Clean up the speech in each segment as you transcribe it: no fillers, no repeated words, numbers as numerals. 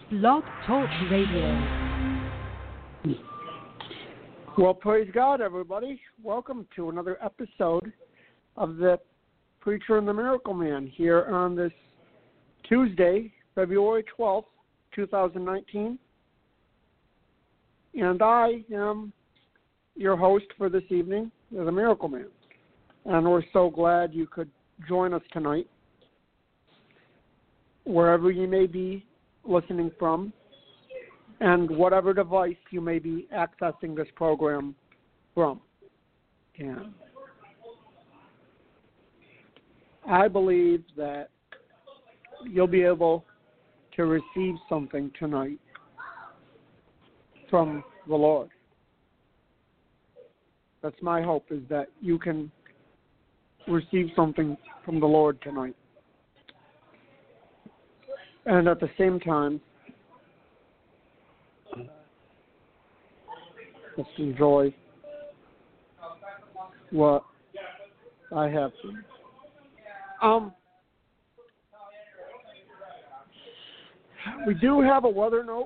Blog Talk Radio. Well, praise God, everybody. Welcome to another episode of the Preacher and the Miracle Man here on this Tuesday, February 12th, 2019. And I am your host for this evening, the Miracle Man. And we're so glad you could join us tonight, wherever you may be listening from, and whatever device you may be accessing this program from. And I believe that you'll be able to receive something tonight from the Lord. That's my hope, is that you can receive something from the Lord tonight. And at the same time, just enjoy what I have for you. We do have a weather note.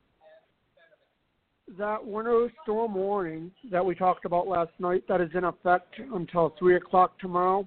That winter storm warning that we talked about last night, that is in effect until 3 o'clock tomorrow.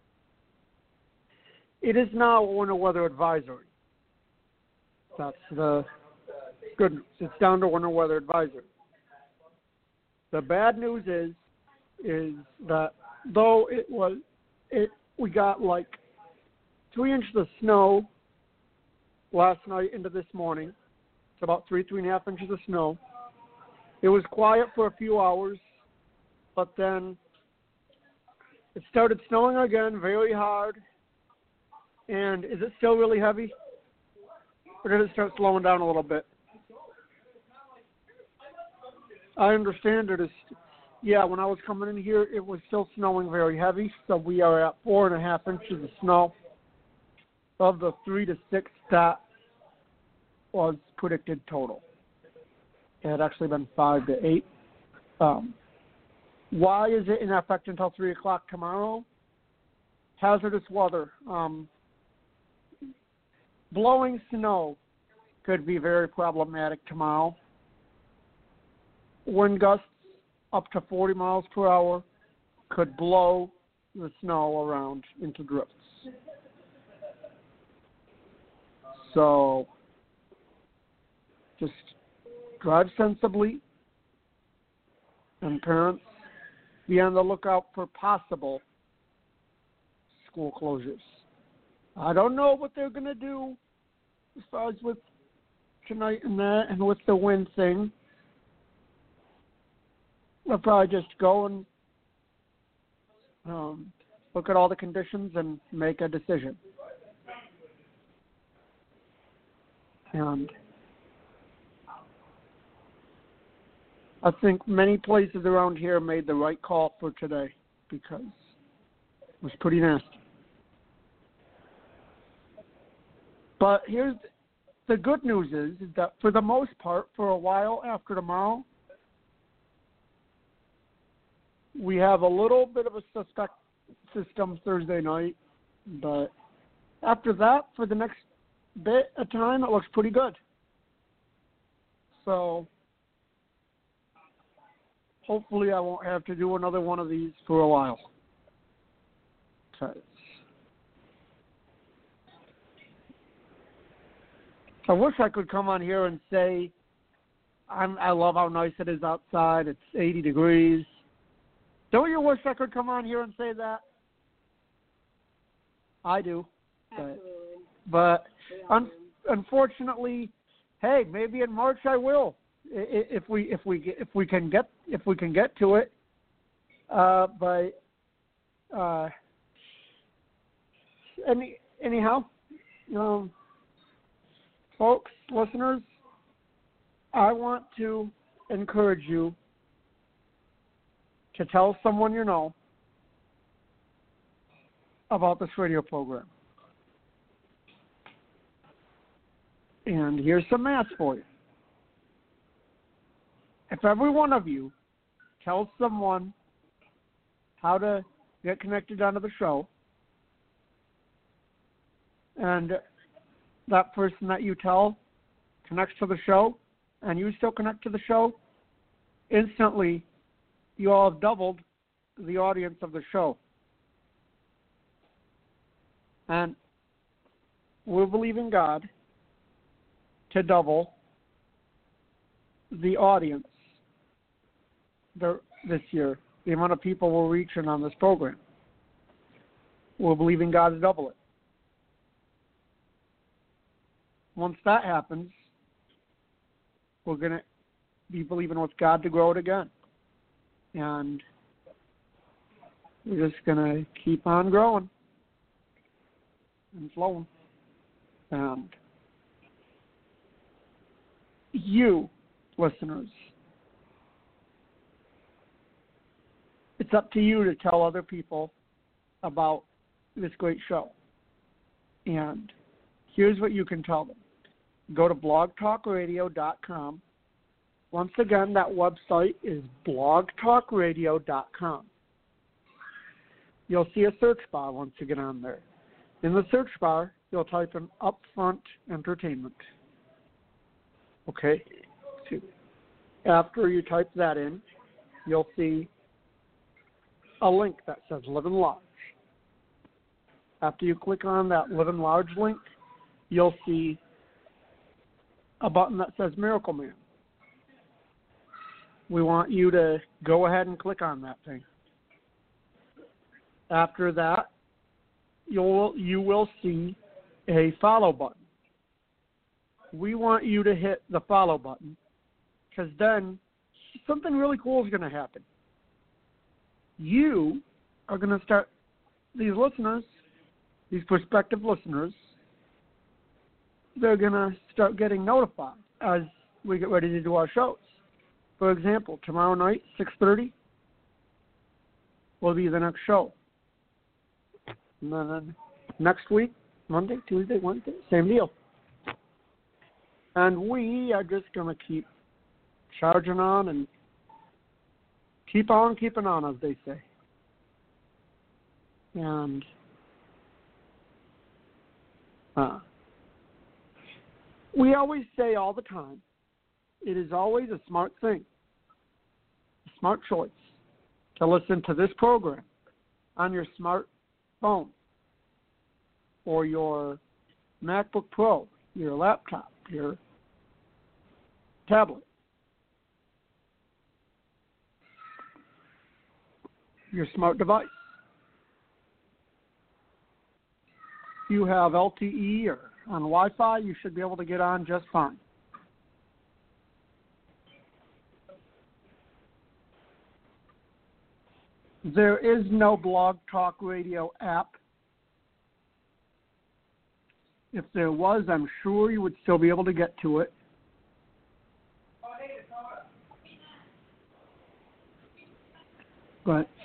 It is now a winter weather advisory. That's the good news. It's down to winter weather advisory. The bad news is that though we got like 3 inches of snow last night into this morning. It's about 3.5 inches of snow. It was quiet for a few hours, but then it started snowing again very hard. And is it still really heavy? Or did it start slowing down a little bit? I understand it is. Yeah, when I was coming in here, it was still snowing very heavy. So we are at 4.5 inches of snow of the 3 to 6 that was predicted total. It had actually been 5 to 8. Why is it in effect until 3 o'clock tomorrow? Hazardous weather. Blowing snow could be very problematic tomorrow. Wind gusts up to 40 miles per hour could blow the snow around into drifts. So just drive sensibly, and parents, be on the lookout for possible school closures. I don't know what they're going to do as far as with tonight and that, and with the wind thing. They'll probably just go and look at all the conditions and make a decision. And I think many places around here made the right call for today because it was pretty nasty. But here's the good news is that for the most part, for a while after tomorrow, we have a little bit of a suspect system Thursday night. But after that, for the next bit of time, it looks pretty good. So hopefully I won't have to do another one of these for a while. I wish I could come on here and say I love how nice it is outside. It's 80 degrees. Don't you wish I could come on here and say that? I do. But unfortunately, hey, maybe in March I will, if we can get to it. Anyhow, folks, listeners, I want to encourage you to tell someone you know about this radio program. And here's some math for you. If every one of you tells someone how to get connected onto the show, and that person that you tell connects to the show and you still connect to the show, instantly you all have doubled the audience of the show. And we're believing God to double the audience this year, the amount of people we're reaching on this program. We're believing God to double it. Once that happens, we're going to be believing with God to grow it again. And we're just going to keep on growing and flowing. And you, listeners, it's up to you to tell other people about this great show. And here's what you can tell them. Go to blogtalkradio.com. Once again, that website is blogtalkradio.com. You'll see a search bar once you get on there. In the search bar, you'll type in Upfront Entertainment. Okay? After you type that in, you'll see a link that says Live Enlarge. After you click on that Live Enlarge link, you'll see a button that says Miracle Man. We want you to go ahead and click on that thing. After that, you will see a follow button. We want you to hit the follow button because then something really cool is going to happen. You are going to start, these listeners, these prospective listeners, they're going to start getting notified as we get ready to do our shows. For example, tomorrow night, 6:30, will be the next show. And then next week, Monday, Tuesday, Wednesday, same deal. And we are just going to keep charging on and keep on keeping on, as they say. And we always say all the time, it is always a smart thing, a smart choice, to listen to this program on your smartphone or your MacBook Pro, your laptop, your tablet, your smart device. If you have LTE or on Wi-Fi, you should be able to get on just fine. There is no Blog Talk Radio app. If there was, I'm sure you would still be able to get to it. But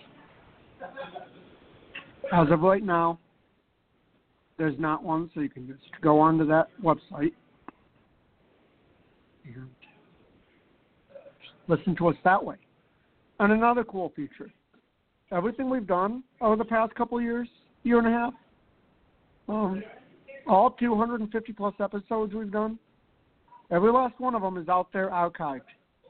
as of right now, there's not one, so you can just go onto that website and listen to us that way. And another cool feature, everything we've done over the past couple of years, year and a half, all 250 plus episodes we've done, every last one of them is out there archived.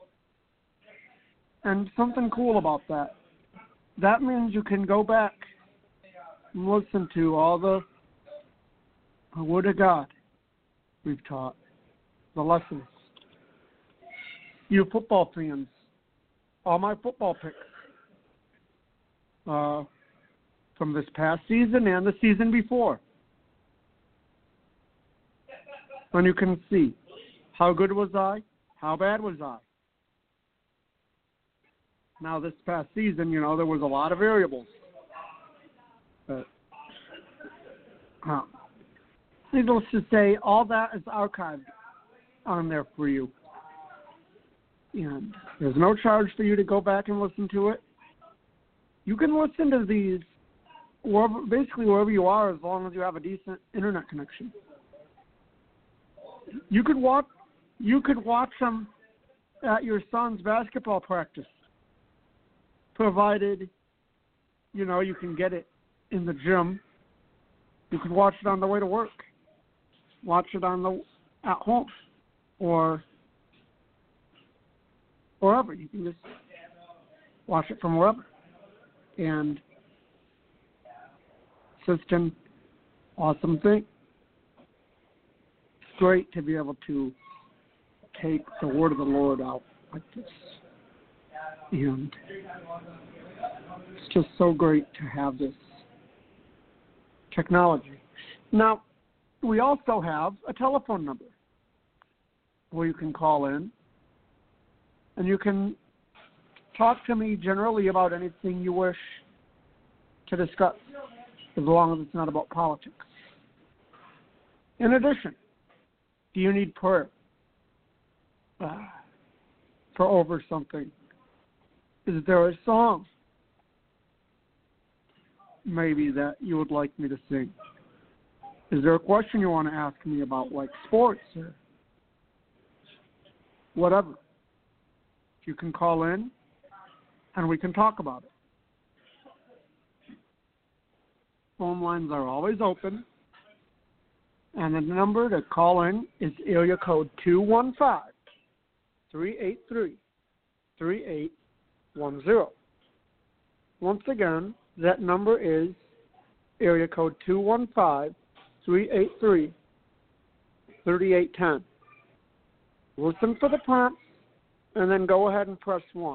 And something cool about that, that means you can go back and listen to all the Word of God we've taught, the lessons. You football fans, all my football picks from this past season and the season before. And you can see how good was I, how bad was I. Now this past season, there was a lot of variables. But needless to say, all that is archived on there for you. And there's no charge for you to go back and listen to it. You can listen to these wherever you are, as long as you have a decent internet connection. You could watch them at your son's basketball practice, provided you can get it in the gym. You could watch it on the way to work. Watch it at home. or wherever. You can just watch it from wherever. And it's just an awesome thing. It's great to be able to take the word of the Lord out like this. And it's just so great to have this technology. Now, we also have a telephone number where you can call in and you can talk to me generally about anything you wish to discuss, as long as it's not about politics. In addition, do you need prayer for over something? Is there a song maybe that you would like me to sing? Is there a question you want to ask me about, like sports or whatever? You can call in and we can talk about it. Phone lines are always open, and the number to call in is area code 215-383-3810. Once again, that number is area code 215-383-3810. Listen for the prompts, and then go ahead and press 1.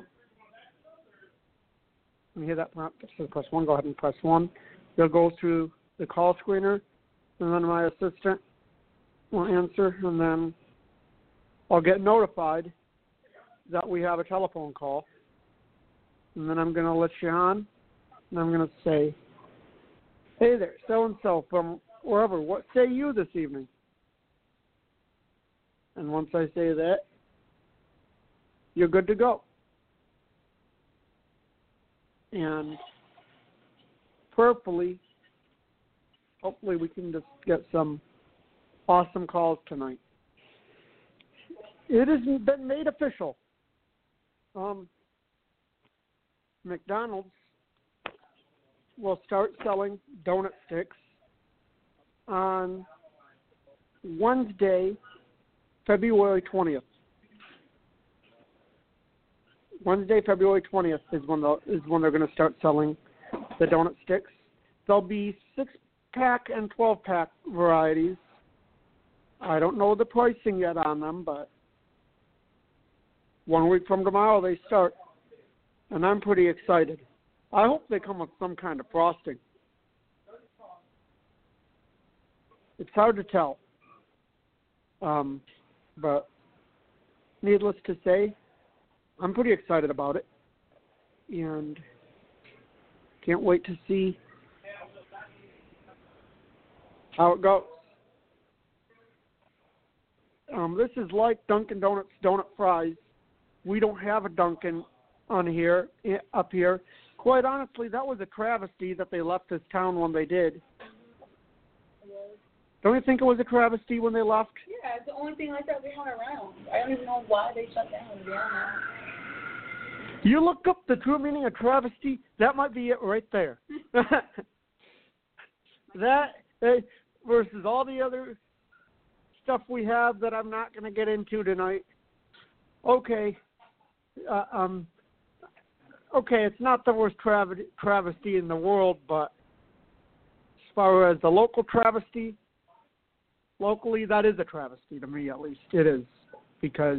When you hear that prompt that says press 1, go ahead and press 1. You'll go through the call screener, and then my assistant will answer, and then I'll get notified that we have a telephone call. And then I'm going to let you on, and I'm going to say, hey there, so-and-so from wherever, what say you this evening? And once I say that, you're good to go. And hopefully we can just get some awesome calls tonight. It has been made official. McDonald's will start selling donut sticks on Wednesday, February 20th. Wednesday, February 20th is when they're going to start selling the donut sticks. There'll be 6-pack and 12-pack varieties. I don't know the pricing yet on them, but 1 week from tomorrow they start, and I'm pretty excited. I hope they come with some kind of frosting. It's hard to tell, but needless to say, I'm pretty excited about it, and can't wait to see how it goes. This is like Dunkin' Donuts donut fries. We don't have a Dunkin' up here. Quite honestly, that was a travesty that they left this town when they did. Don't you think it was a travesty when they left? Yeah, it's the only thing like that we had around. I don't even know why they shut down, to be honest. You look up the true meaning of travesty, that might be it right there. That versus all the other stuff we have that I'm not going to get into tonight. Okay. Okay, it's not the worst travesty in the world, but as far as the local travesty, locally, that is a travesty to me, at least. It is, because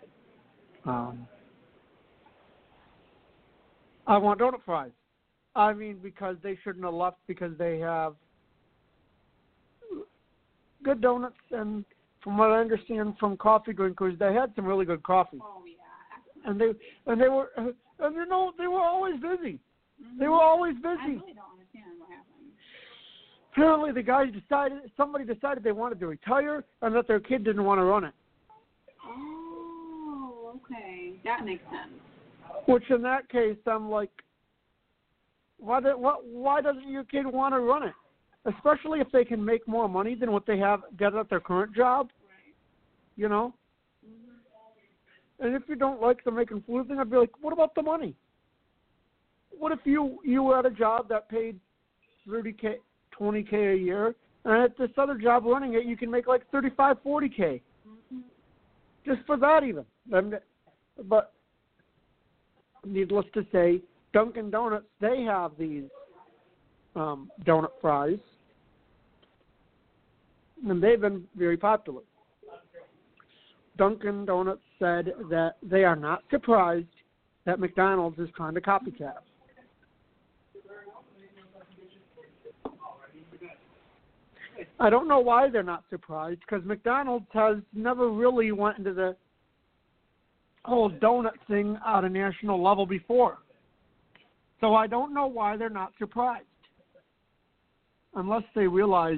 I want donut fries. I mean, because they shouldn't have left, because they have good donuts, and from what I understand from coffee drinkers, they had some really good coffee. Oh, yeah. And they were, and you know, they were always busy. Mm-hmm. They were always busy. I really don't understand what happened. Apparently, somebody decided they wanted to retire, and that their kid didn't want to run it. Oh, okay, that makes sense. Which, in that case, I'm like, why doesn't your kid want to run it? Especially if they can make more money than what they get at their current job. Right. You know? Mm-hmm. And if you don't like the making food thing, I'd be like, what about the money? What if you were at a job that paid $30K, $20K a year, and at this other job running it, you can make like $35, $40K? Mm-hmm. just for that even. But needless to say, Dunkin' Donuts, they have these donut fries, and they've been very popular. Dunkin' Donuts said that they are not surprised that McDonald's is trying to copycat. I don't know why they're not surprised, because McDonald's has never really went into the whole donut thing at a national level before. So I don't know why they're not surprised. Unless they realize,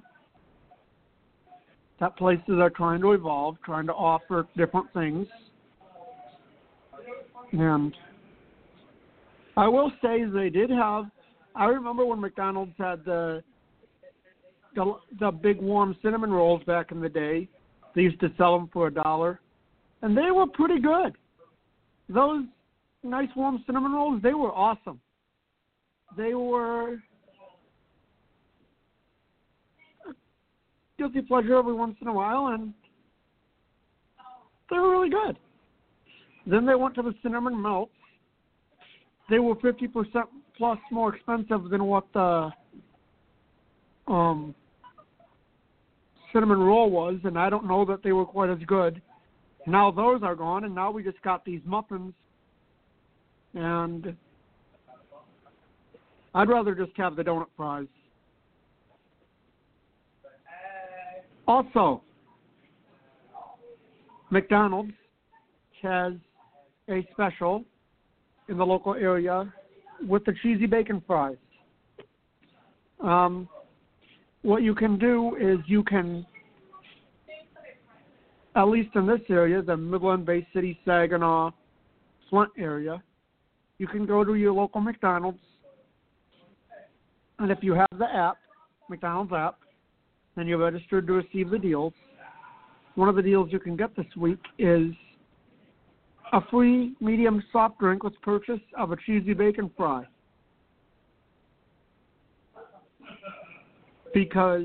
that places are trying to evolve, trying to offer different things. And I will say they did have, I remember when McDonald's had the big warm cinnamon rolls back in the day. They used to sell them for $1, and they were pretty good. Those nice warm cinnamon rolls, they were awesome. They were a guilty pleasure every once in a while, and they were really good. Then they went to the cinnamon melts. They were 50% plus more expensive than what the cinnamon roll was, and I don't know that they were quite as good. Now those are gone, and now we just got these muffins, and I'd rather just have the donut fries. Also, McDonald's has a special in the local area with the cheesy bacon fries. What you can do is you can, at least in this area, the Midland Bay City, Saginaw, Flint area, you can go to your local McDonald's, and if you have the app, McDonald's app, and you're registered to receive the deals, one of the deals you can get this week is a free medium soft drink with purchase of a cheesy bacon fry. Because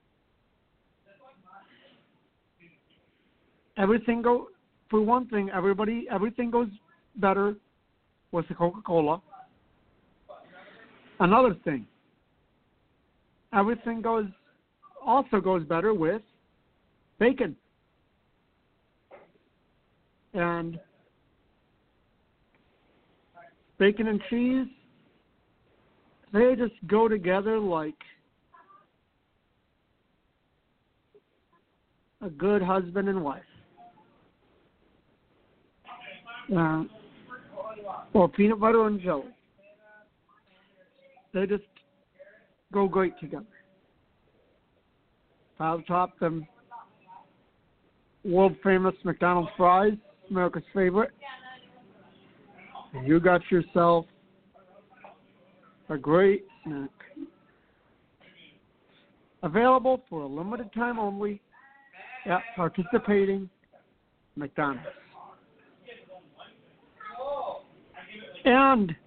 everything goes better with the Coca-Cola. Another thing, everything also goes better with bacon. And bacon and cheese, they just go together like a good husband and wife. Or peanut butter and jelly. They just go great together. Pile top them world famous McDonald's fries, America's favorite. And you got yourself a great snack. Available for a limited time only at participating McDonald's. And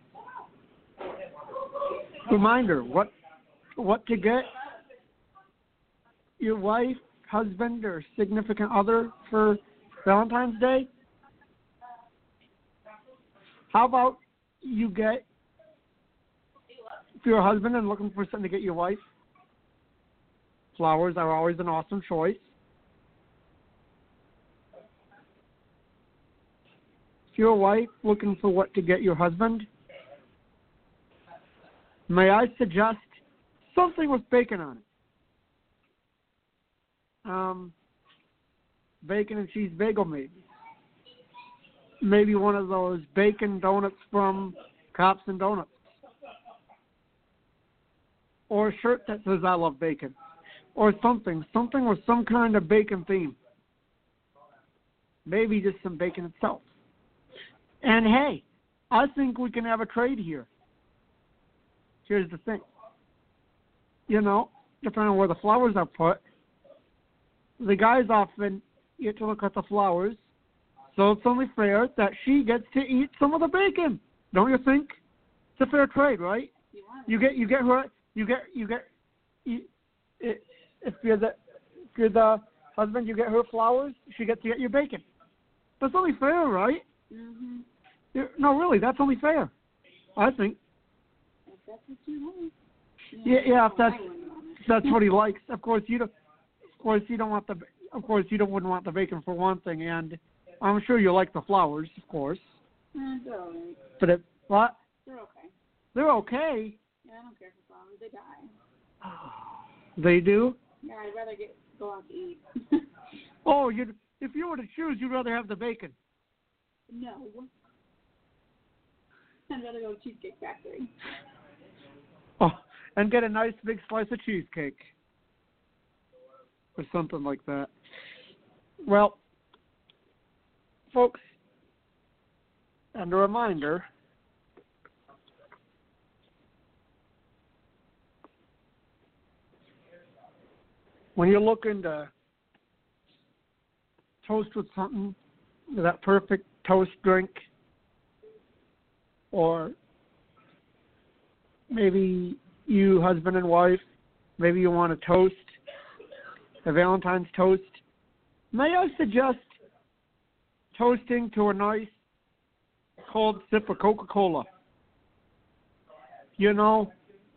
reminder, what to get your wife, husband, or significant other for Valentine's Day? How about you get, if you're a husband and looking for something to get your wife, flowers are always an awesome choice. If you're a wife looking for what to get your husband, may I suggest something with bacon on it? Bacon and cheese bagel, maybe. Maybe one of those bacon donuts from Cops and Donuts. Or a shirt that says I love bacon. Or something with some kind of bacon theme. Maybe just some bacon itself. And hey, I think we can have a trade here. Here's the thing. Depending on where the flowers are put, the guys often get to look at the flowers, so it's only fair that she gets to eat some of the bacon. Don't you think? It's a fair trade, right? You get her. If you're the husband, you get her flowers. She gets to get your bacon. That's only fair, right? Mhm. No, really, that's only fair. I think. If that's what you want. Yeah. If that's what he likes. Of course, you don't. Of course, you don't want the. Of course, you don't wouldn't want the bacon for one thing, and I'm sure you like the flowers, of course. They're all right. But if what? They're okay. They're okay. Yeah, I don't care for flowers. They die. They do. Yeah, I'd rather go out to eat. Oh, if you were to choose, you'd rather have the bacon. No. I'd rather go to Cheesecake Factory. Oh, and get a nice big slice of cheesecake. Or something like that. Well, folks, and a reminder, when you're looking to toast with something, that perfect toast drink, or maybe you, husband and wife, maybe you want to toast, a Valentine's toast, may I suggest toasting to a nice cold sip of Coca-Cola? You know,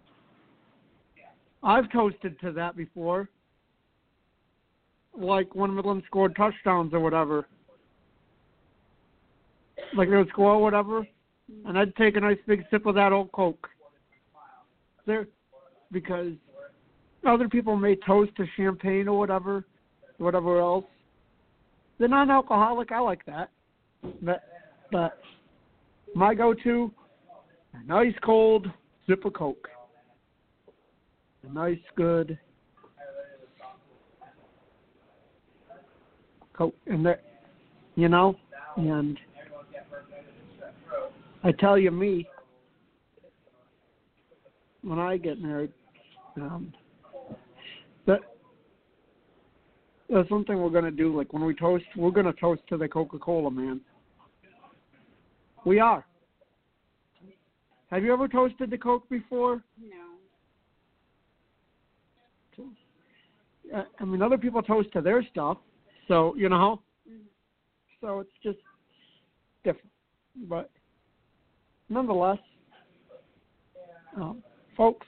I've toasted to that before, like when Midland scored touchdowns or whatever. Like they would score or whatever, and I'd take a nice big sip of that old Coke. Because other people may toast to champagne or whatever else. They're non-alcoholic. I like that. But my go-to, a nice cold sip of Coke. A nice good Coke in there, and I tell you, me, when I get married, that's something we're going to do. Like when we toast, we're going to toast to the Coca-Cola, man. We are. Have you ever toasted the Coke before? No. I mean, other people toast to their stuff, so, so it's just different. But nonetheless, folks,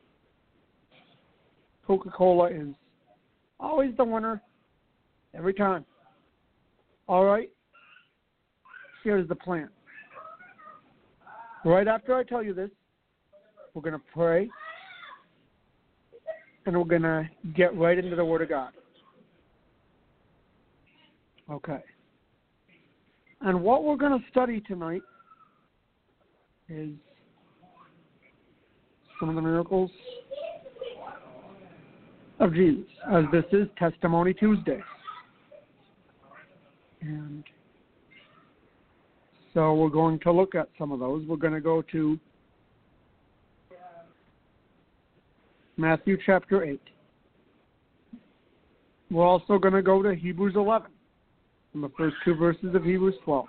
Coca-Cola is always the winner every time. All right? Here's the plan. Right after I tell you this, we're going to pray, and we're going to get right into the Word of God. Okay. And what we're going to study tonight is some of the miracles of Jesus, as this is Testimony Tuesday. And so we're going to look at some of those. We're going to go to Matthew chapter 8. We're also going to go to Hebrews 11, and the first two verses of Hebrews 12.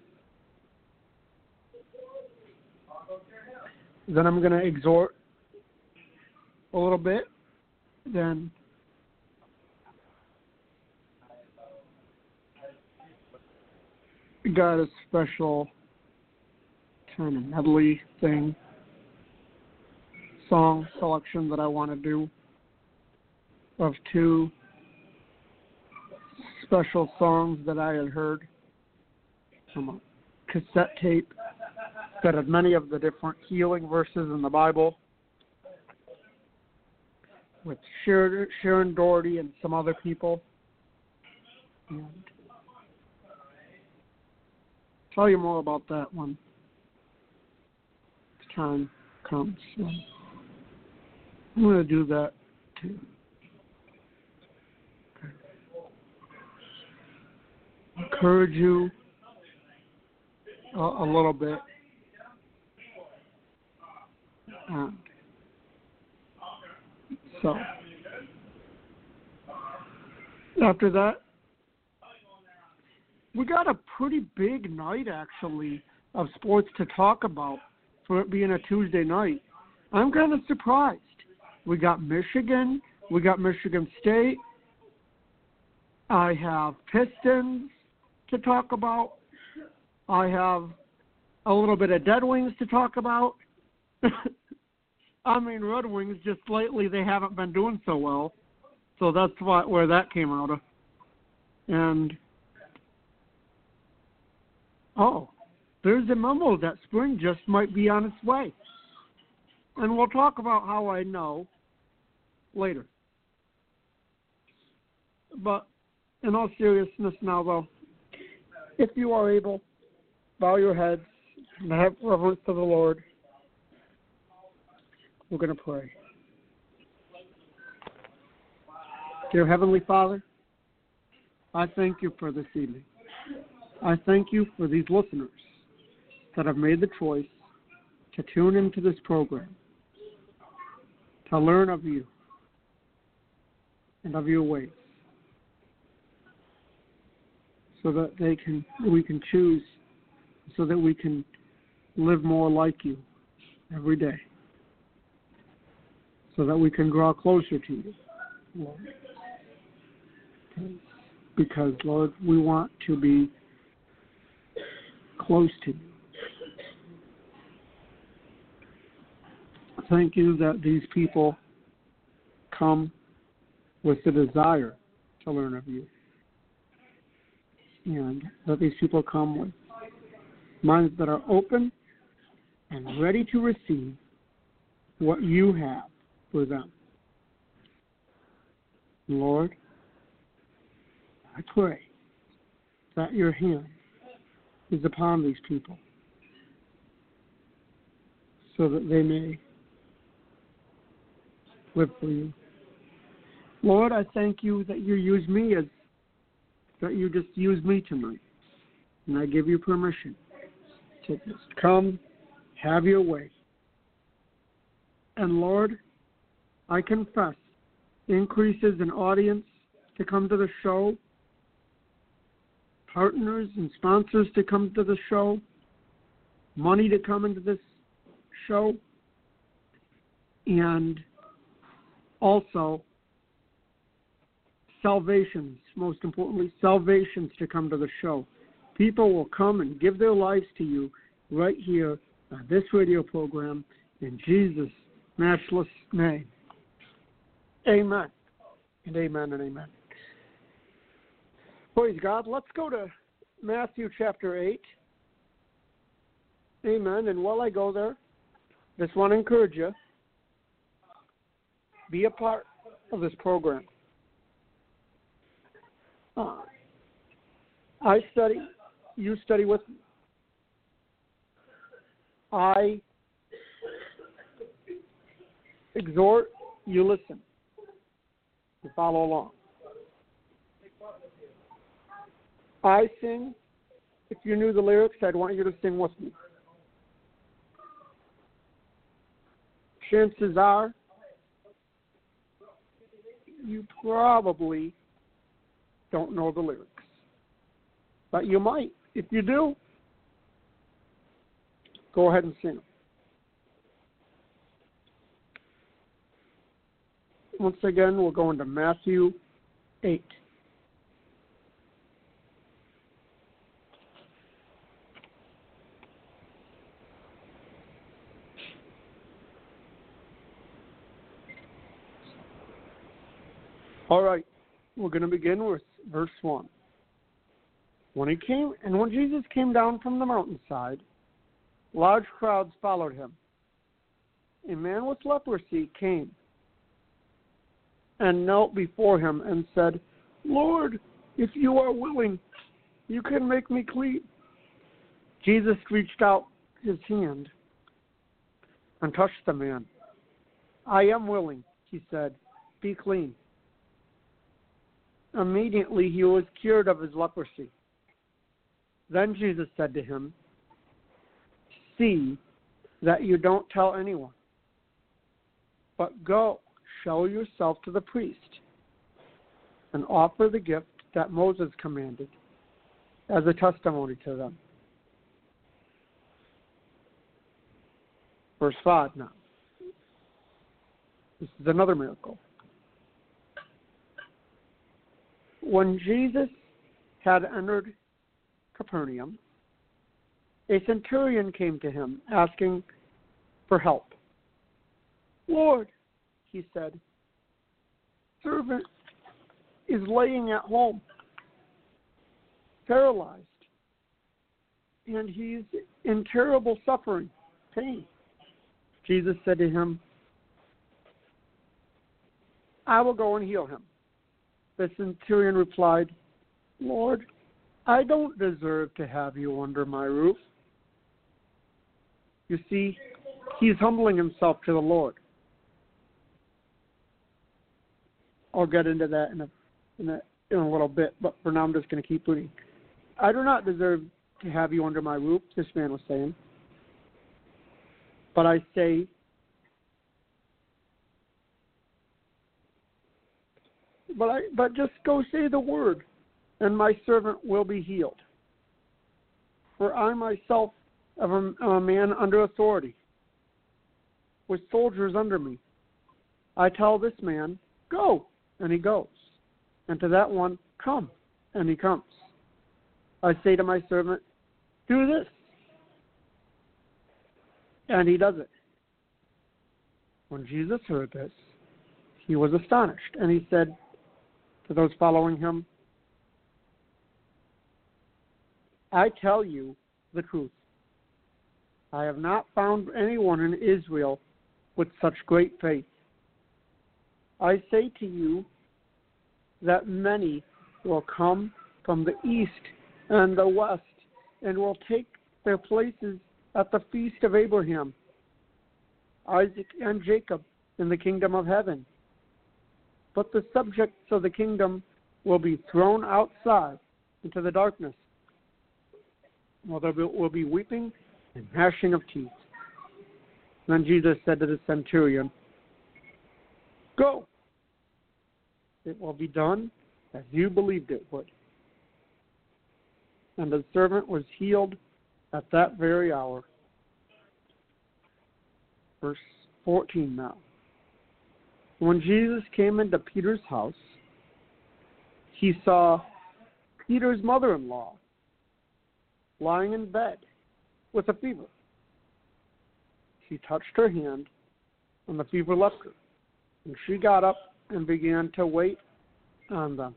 Then I'm going to exhort a little bit. Then got a special kind of medley thing, song selection that I want to do of two special songs that I had heard from a cassette tape that had many of the different healing verses in the Bible with Sharon Doherty and some other people. And I'll tell you more about that when the time comes. So I'm going to do that too. Okay. Encourage you a little bit. So, after that, we got a pretty big night, actually, of sports to talk about for it being a Tuesday night. I'm kind of surprised. We got Michigan. We got Michigan State. I have Pistons. to talk about. I have a little bit of Dead Wings to talk about. I mean, Red Wings, just lately they haven't been doing so well. So that's where that came out of. And, there's a memo that spring just might be on its way. And we'll talk about how I know later. But in all seriousness now, though, if you are able, bow your heads and have reverence to the Lord. We're going to pray. Dear Heavenly Father, I thank you for this evening. I thank you for these listeners that have made the choice to tune into this program, to learn of you and of your ways, so that we can choose, so that we can live more like you every day, so that we can draw closer to you, Lord. Because, Lord, we want to be close to you. Thank you that these people come with the desire to learn of you, and that these people come with minds that are open and ready to receive what you have for them. Lord, I pray that your hand is upon these people so that they may live for you. Lord, I thank you that you just use me tonight. And I give you permission to just come, have your way. And Lord, I confess increases in audience to come to the show, partners and sponsors to come to the show, money to come into this show, and also salvations, most importantly, salvations to come to the show. People will come and give their lives to you right here on this radio program in Jesus' matchless name. Amen. And amen and amen. Praise God. Let's go to Matthew chapter 8. Amen. And while I go there, just want to encourage you, be a part of this program. I study, you study with me. I exhort, you listen. You follow along. I sing. If you knew the lyrics, I'd want you to sing with me. Chances are, you probably don't know the lyrics. But you might. If you do, go ahead and sing them. Once again, we're going to Matthew 8. All right, we're going to begin with verse 1. When Jesus came down from the mountainside, large crowds followed him. A man with leprosy came and knelt before him and said, "Lord, if you are willing, you can make me clean." Jesus reached out his hand and touched the man. "I am willing," he said, "be clean." Immediately he was cured of his leprosy. Then Jesus said to him, "See that you don't tell anyone, but go, show yourself to the priest, and offer the gift that Moses commanded as a testimony to them." Verse 5 now. This is another miracle. When Jesus had entered Capernaum, a centurion came to him asking for help. Lord, he said, servant is laying at home, paralyzed, and he's in terrible suffering, pain. Jesus said to him, I will go and heal him. The centurion replied, Lord, I don't deserve to have you under my roof. You see, he's humbling himself to the Lord. I'll get into that in a little bit, but for now I'm just going to keep reading. I do not deserve to have you under my roof, this man was saying. But I say, but just go say the word, and my servant will be healed. For I myself am a man under authority, with soldiers under me. I tell this man, go, and he goes. And to that one, come, and he comes. I say to my servant, do this, and he does it. When Jesus heard this, he was astonished, and he said to those following him, I tell you the truth. I have not found anyone in Israel with such great faith. I say to you that many will come from the east and the west and will take their places at the feast of Abraham, Isaac, and Jacob in the kingdom of heaven. But the subjects of the kingdom will be thrown outside into the darkness, where there will be weeping and gnashing of teeth. Then Jesus said to the centurion, go. It will be done as you believed it would. And the servant was healed at that very hour. Verse 14 now. When Jesus came into Peter's house, he saw Peter's mother-in-law lying in bed with a fever. He touched her hand, and the fever left her, and she got up and began to wait on them.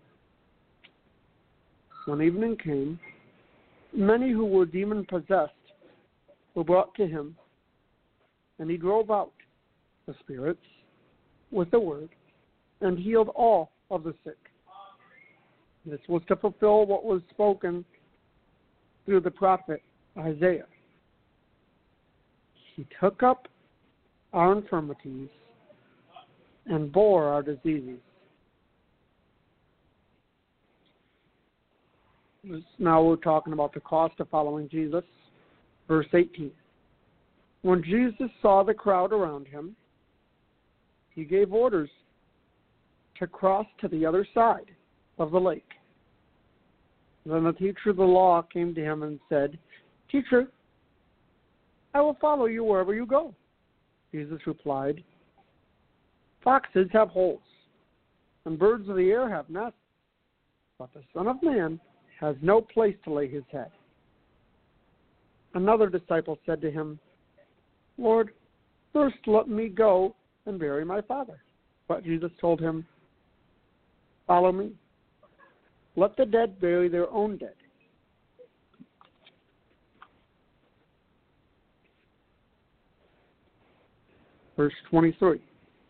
When evening came, many who were demon-possessed were brought to him, and he drove out the spirits with the word and healed all of the sick. This was to fulfill what was spoken through the prophet Isaiah. He took up our infirmities and bore our diseases. Now we're talking about the cost of following Jesus. Verse 18. When Jesus saw the crowd around him, he gave orders to cross to the other side of the lake. Then the teacher of the law came to him and said, Teacher, I will follow you wherever you go. Jesus replied, Foxes have holes, and birds of the air have nests, but the Son of Man has no place to lay his head. Another disciple said to him, Lord, first let me go and bury my father. But Jesus told him, Follow me. Let the dead bury their own dead. Verse 23.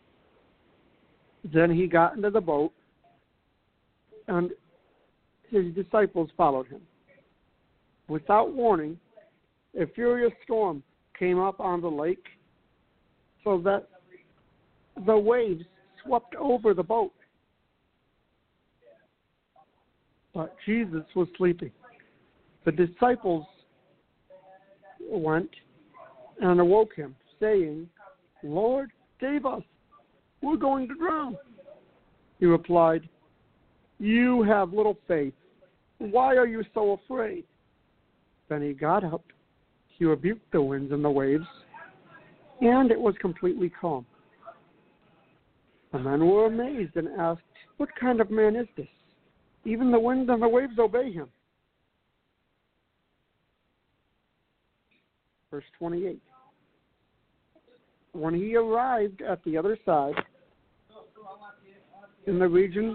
Then he got into the boat, and his disciples followed him. Without warning, a furious storm came up on the lake, so that the waves swept over the boat. But Jesus was sleeping. The disciples went and awoke him, saying, Lord, save us. We're going to drown. He replied, You have little faith. Why are you so afraid? Then he got up. He rebuked the winds and the waves, and it was completely calm. The men were amazed and asked, What kind of man is this? Even the winds and the waves obey him. Verse 28. When he arrived at the other side, in the region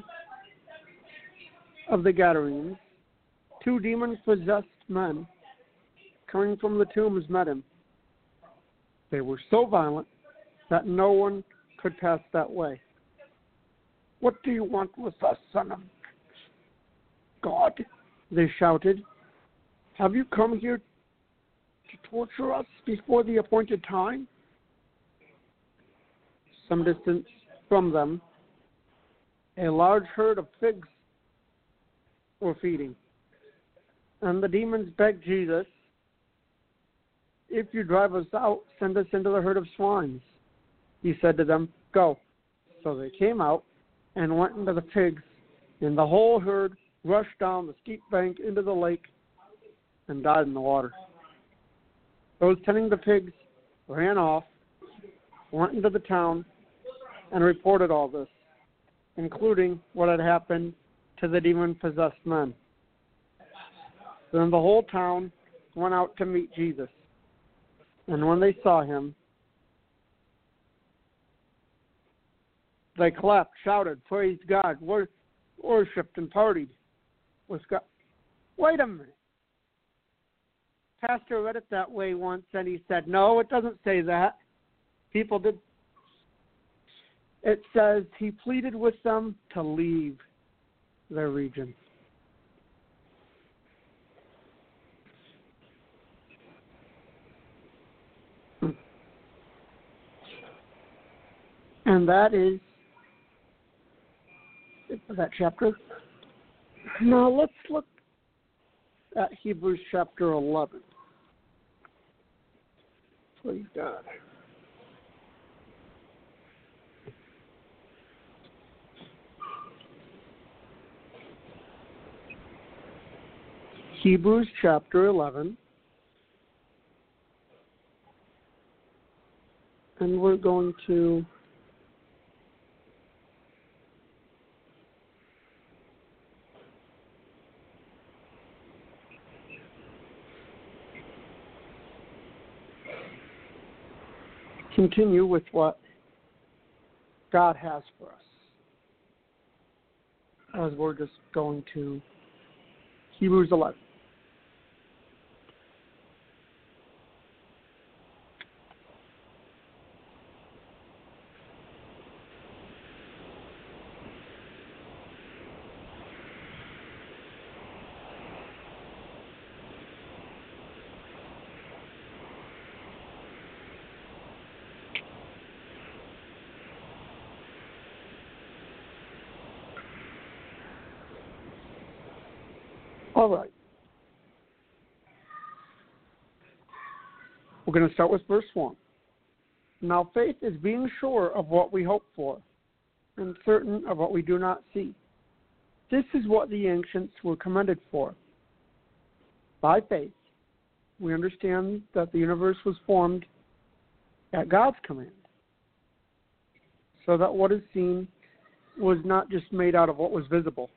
of the Gadarenes, 2 demon-possessed men coming from the tombs met him. They were so violent that no one could pass that way. "What do you want with us, Son of God?" they shouted. "Have you come here to torture us before the appointed time?" Some distance from them, a large herd of pigs were feeding. And the demons begged Jesus, "If you drive us out, send us into the herd of swines." He said to them, "Go." So they came out and went into the pigs, and the whole herd rushed down the steep bank into the lake and died in the water. Those tending the pigs ran off, went into the town, and reported all this, including what had happened to the demon-possessed men. Then the whole town went out to meet Jesus. And when they saw him, they clapped, shouted, praised God, worshipped, and partied with God. Wait a minute. Pastor read it that way once, and he said, no, it doesn't say that. People did. It says he pleaded with them to leave their region. And that is it for that chapter. Now let's look at Hebrews chapter 11. Praise God. Hebrews chapter 11. And we're going to continue with what God has for us, as we're just going to Hebrews 11. All right. We're going to start with verse 1. Now faith is being sure of what we hope for and certain of what we do not see. This is what the ancients were commended for. By faith, we understand that the universe was formed at God's command, so that what is seen was not just made out of what was visible.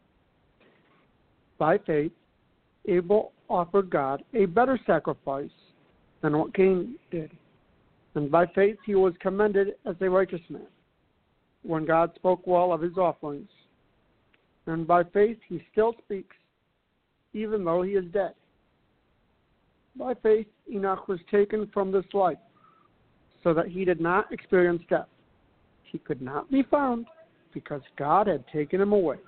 By faith, Abel offered God a better sacrifice than what Cain did. And by faith, he was commended as a righteous man when God spoke well of his offerings. And by faith, he still speaks, even though he is dead. By faith, Enoch was taken from this life, so that he did not experience death. He could not be found because God had taken him away.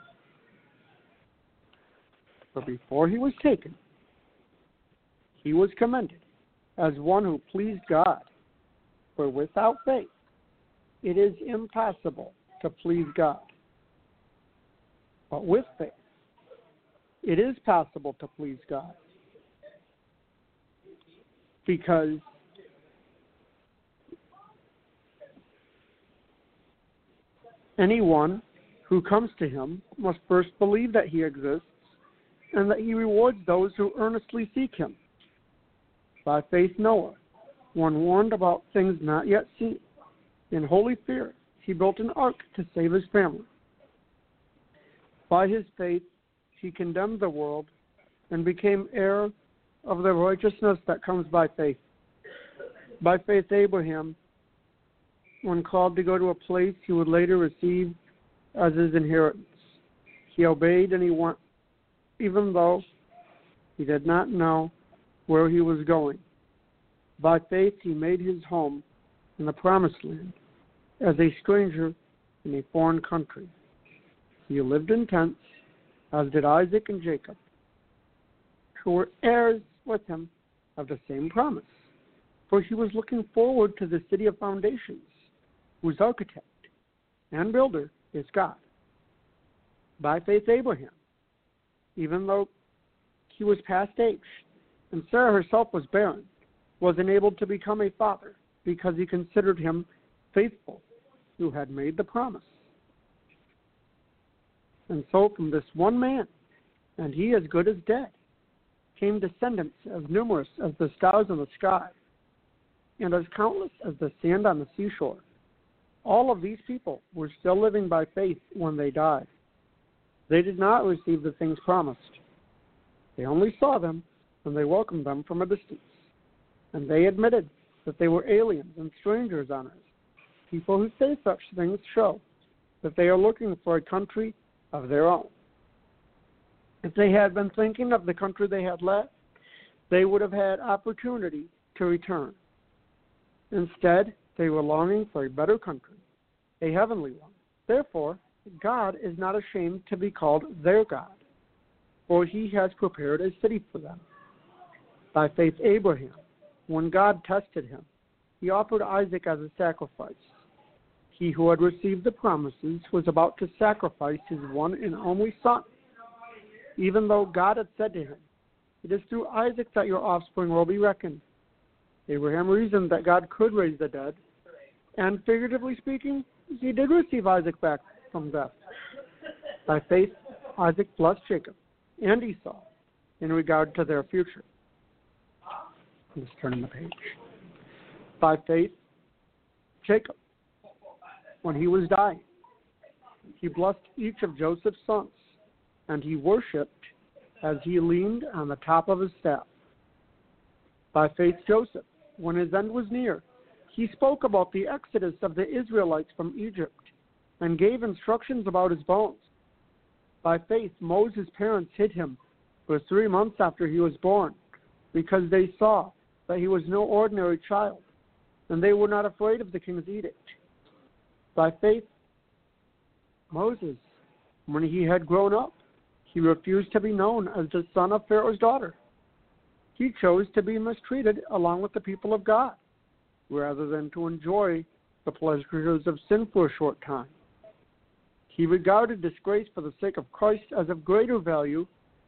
But before he was taken, he was commended as one who pleased God. For without faith, it is impossible to please God. But with faith, it is possible to please God. Because anyone who comes to him must first believe that he exists and that he rewards those who earnestly seek him. By faith, Noah, when warned about things not yet seen, in holy fear, he built an ark to save his family. By his faith, he condemned the world and became heir of the righteousness that comes by faith. By faith, Abraham, when called to go to a place he would later receive as his inheritance, he obeyed and he went, even though he did not know where he was going. By faith, he made his home in the promised land as a stranger in a foreign country. He lived in tents, as did Isaac and Jacob, who were heirs with him of the same promise. For he was looking forward to the city of foundations, whose architect and builder is God. By faith, Abraham, even though he was past age, and Sarah herself was barren, was enabled to become a father because he considered him faithful who had made the promise. And so from this one man, and he as good as dead, came descendants as numerous as the stars in the sky, and as countless as the sand on the seashore. All of these people were still living by faith when they died. They did not receive the things promised. They only saw them, and they welcomed them from a distance. And they admitted that they were aliens and strangers on earth. People who say such things show that they are looking for a country of their own. If they had been thinking of the country they had left, they would have had opportunity to return. Instead, they were longing for a better country, a heavenly one. Therefore, God is not ashamed to be called their God, for he has prepared a city for them. By faith, Abraham, when God tested him, he offered Isaac as a sacrifice. He who had received the promises was about to sacrifice his one and only son, even though God had said to him, "It is through Isaac that your offspring will be reckoned." Abraham reasoned that God could raise the dead, and figuratively speaking, he did receive Isaac back from death. By faith, Isaac blessed Jacob and Esau in regard to their future. I'm just turning the page. By faith, Jacob, when he was dying, he blessed each of Joseph's sons, and he worshipped as he leaned on the top of his staff. By faith, Joseph, when his end was near, he spoke about the exodus of the Israelites from Egypt and gave instructions about his bones. By faith, Moses' parents hid him for 3 months after he was born, because they saw that he was no ordinary child, and they were not afraid of the king's edict. By faith, Moses, when he had grown up, he refused to be known as the son of Pharaoh's daughter. He chose to be mistreated along with the people of God, rather than to enjoy the pleasures of sin for a short time. He regarded disgrace for the sake of Christ as of greater value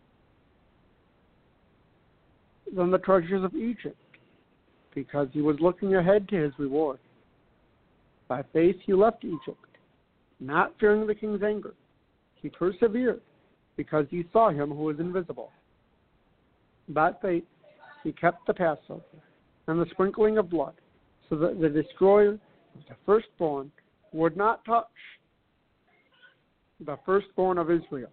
than the treasures of Egypt, because he was looking ahead to his reward. By faith he left Egypt, not fearing the king's anger. He persevered, because he saw him who was invisible. By faith he kept the Passover and the sprinkling of blood, so that the destroyer of the firstborn would not touch the firstborn of Israel.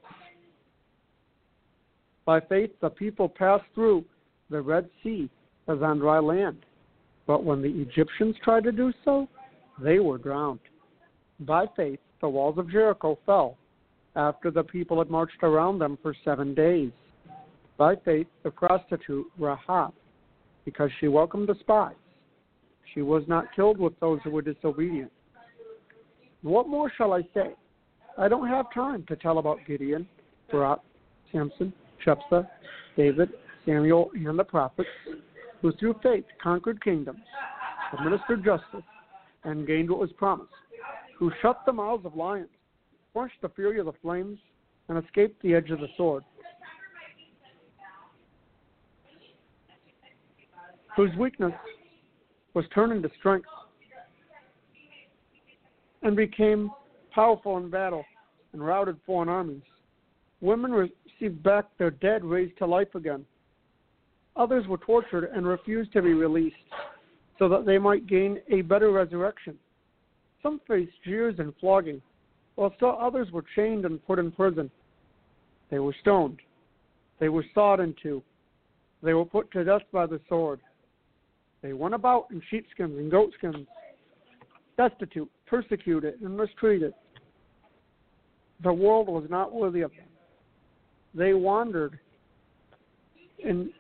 By faith the people passed through the Red Sea as on dry land, but when the Egyptians tried to do so, they were drowned. By faith the walls of Jericho fell after the people had marched around them for 7 days. By faith the prostitute Rahab, because she welcomed the spies, she was not killed with those who were disobedient. What more shall I say? I don't have time to tell about Gideon, Barak, Samson, Jephthah, David, Samuel, and the prophets, who through faith conquered kingdoms, administered justice, and gained what was promised, who shut the mouths of lions, quenched the fury of the flames, and escaped the edge of the sword, whose weakness was turned into strength, and became powerful in battle and routed foreign armies. Women received back their dead raised to life again. Others were tortured and refused to be released, so that they might gain a better resurrection. Some faced jeers and flogging, while still others were chained and put in prison. They were stoned. They were sawed in two. They were put to death by the sword. They went about in sheepskins and goatskins, destitute, persecuted, and mistreated. The world was not worthy of them. They wandered in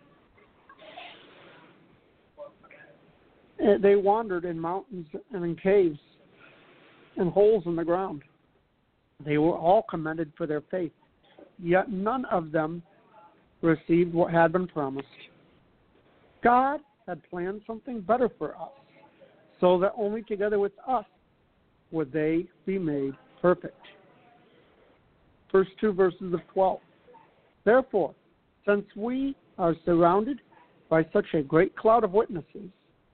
mountains and in caves and holes in the ground. They were all commended for their faith, yet none of them received what had been promised. God had planned something better for us, so that only together with us would they be made perfect. First 2 verses of 12. Therefore, since we are surrounded by such a great cloud of witnesses,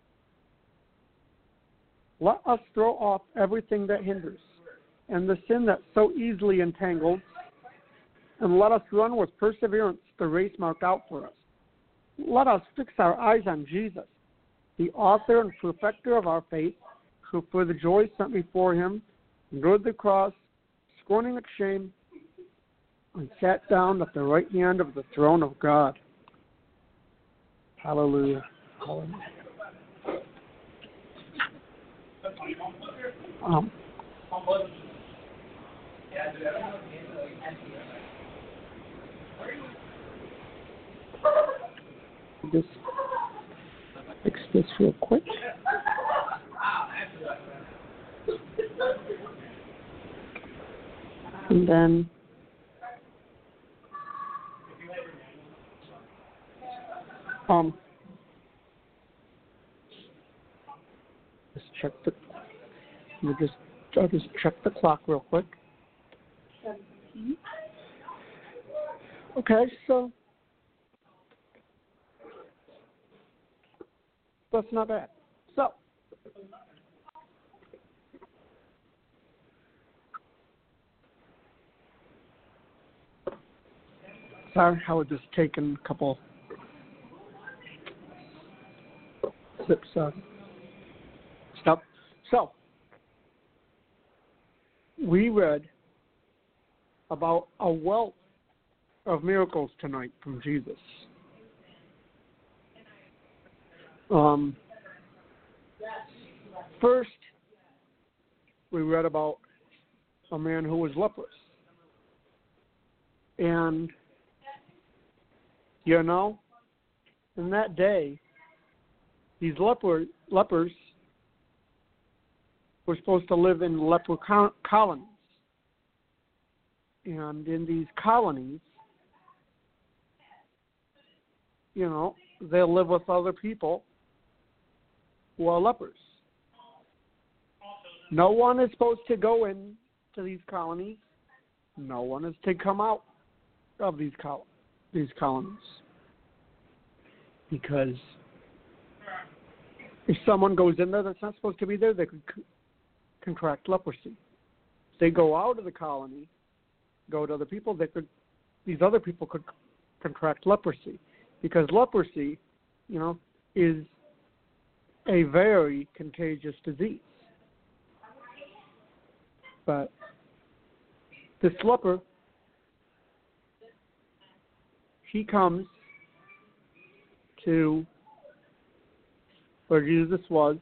let us throw off everything that hinders and the sin that so easily entangles, and let us run with perseverance the race marked out for us. Let us fix our eyes on Jesus, the author and perfecter of our faith, who for the joy set before him endured the cross, scorning its shame, and sat down at the right hand of the throne of God. Hallelujah. Hallelujah. Just fix this real quick. And then just check the. I'll just check the clock real quick. Okay, so that's not bad. So sorry, I was just taking a couple sips of stuff. So we read about a wealth of miracles tonight from Jesus. First, we read about a man who was leprous. And, you know, in that day, these lepers were supposed to live in leper colonies. And in these colonies, you know, they'll live with other people who are lepers. No one is supposed to go into these colonies. No one is to come out of these colonies. Because if someone goes in there that's not supposed to be there, they could contract leprosy. If they go out of the colony, go to other people, these other people could contract leprosy. Because leprosy, you know, is a very contagious disease. But this leper, he comes to where Jesus was.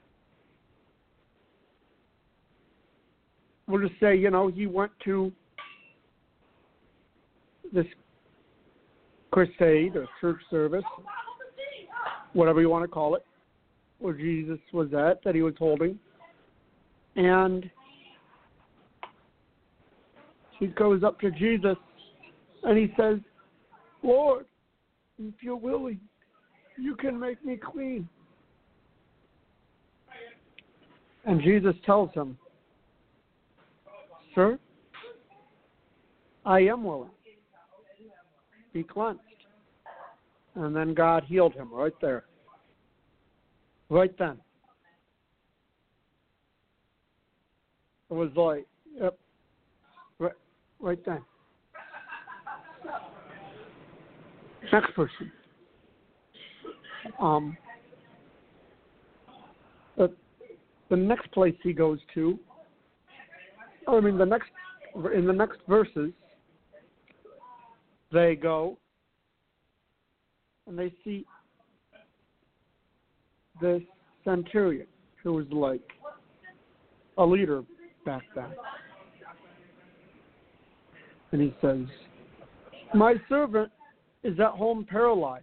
We'll just say, you know, he went to this crusade or church service, whatever you want to call it, where Jesus was at, that he was holding. And he goes up to Jesus and he says, Lord, if you're willing, you can make me clean. And Jesus tells him, Sir, I am willing. Be cleansed. And then God healed him right there. Right then. It was like, yep, right then. Next person. The next place he goes to, in the next verses, they go and they see this centurion who was like a leader back then. And he says, my servant is at home paralyzed,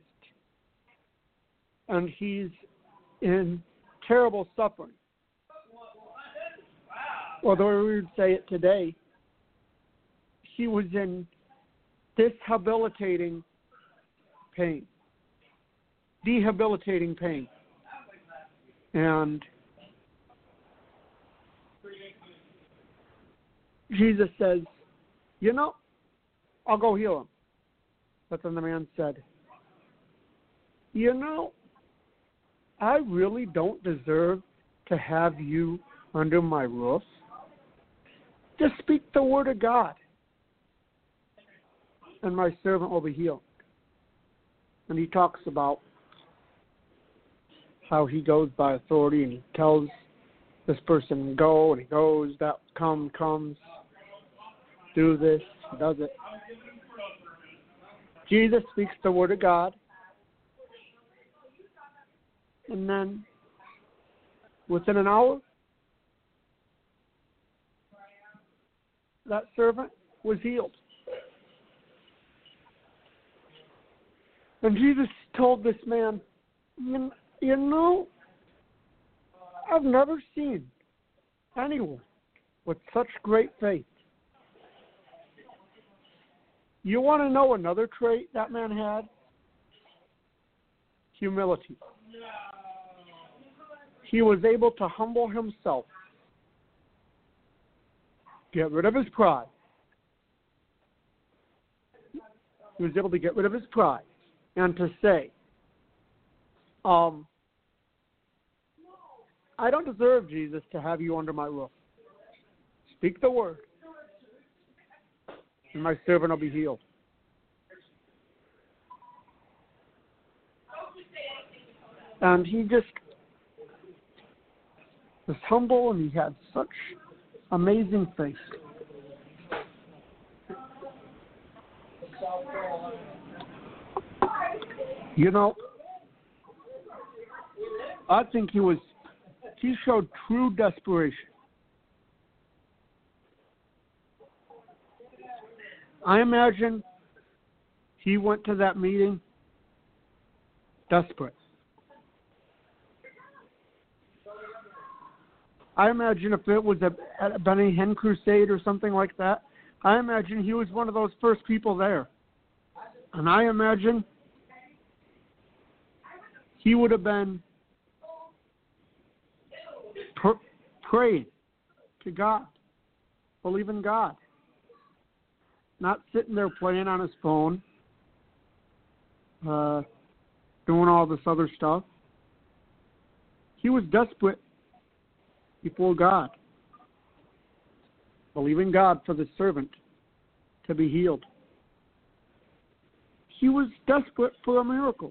and he's in terrible suffering. Or the way we would say it today, he was in debilitating pain. And Jesus says, I'll go heal him. But then the man said, I really don't deserve to have you under my roof. Just speak the word of God, and my servant will be healed. And he talks about how he goes by authority, and he tells this person, go, and he goes, that comes, do this, he does it. Jesus speaks the word of God, and then within an hour, that servant was healed. And Jesus told this man, I've never seen anyone with such great faith. You want to know another trait that man had? Humility. He was able to humble himself, get rid of his pride. He was able to get rid of his pride and to say, I don't deserve, Jesus, to have you under my roof. Speak the word, and my servant will be healed. And he just was humble, and he had such amazing faith. I think he showed true desperation. I imagine he went to that meeting desperate. I imagine if it was a Benny Hinn crusade or something like that, I imagine he was one of those first people there. And I imagine he would have been praying to God, believing God, not sitting there playing on his phone, doing all this other stuff. He was desperate before God, believing God for the servant to be healed. He was desperate for a miracle.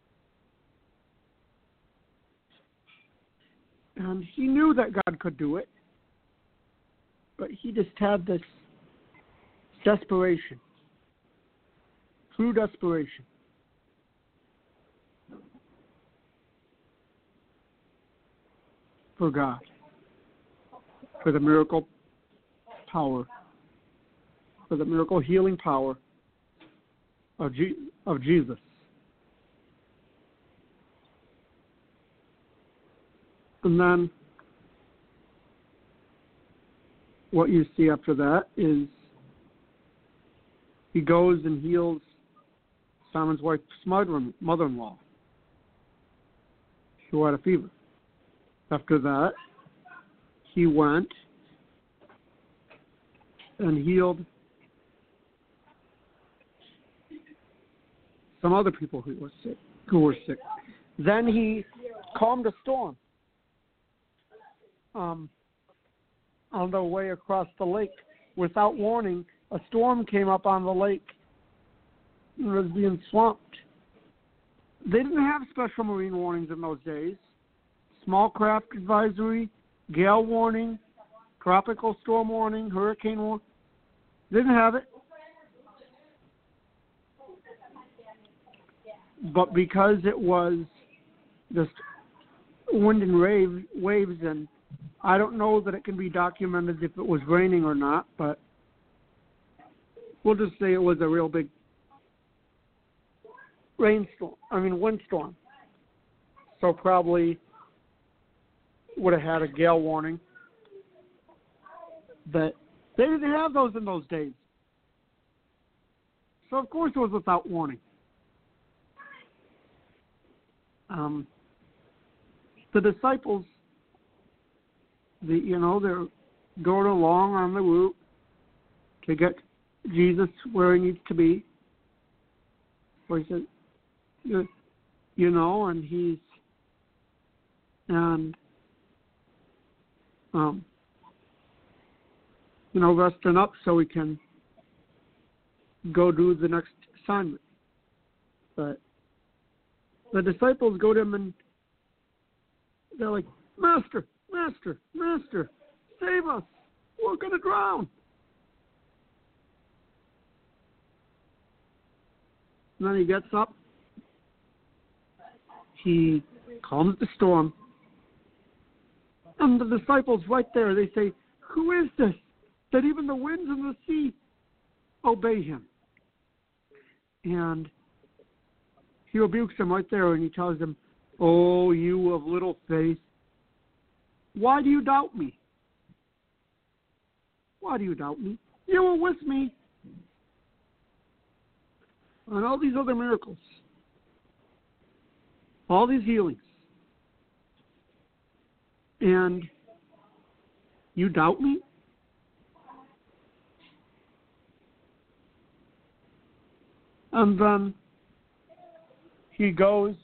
And he knew that God could do it, but he just had this desperation, true desperation. For God, for the miracle power, for the miracle healing power of Jesus. And then what you see after that is he goes and heals Simon's wife's mother-in-law who had a fever. After that, he went and healed some other people who were sick. Then he calmed a storm on the way across the lake. Without warning, a storm came up on the lake and was being swamped. They didn't have special marine warnings in those days. Small craft advisory, gale warning, tropical storm warning, hurricane warning. Didn't have it. But because it was just wind and waves, and I don't know that it can be documented if it was raining or not, but we'll just say it was a real big windstorm. So probably would have had a gale warning. But they didn't have those in those days. So of course it was without warning. The disciples, they're going along on the route to get Jesus where he needs to be. So he said, and he's, resting up so he can go do the next assignment. But the disciples go to him and they're like, Master, save us. We're going to drown. And then he gets up. He calms the storm. And the disciples right there, they say, who is this that even the winds and the sea obey him? And he rebukes them right there and he tells them, oh, you of little faith, why do you doubt me? Why do you doubt me? You were with me on all these other miracles, all these healings. And you doubt me? And then he goes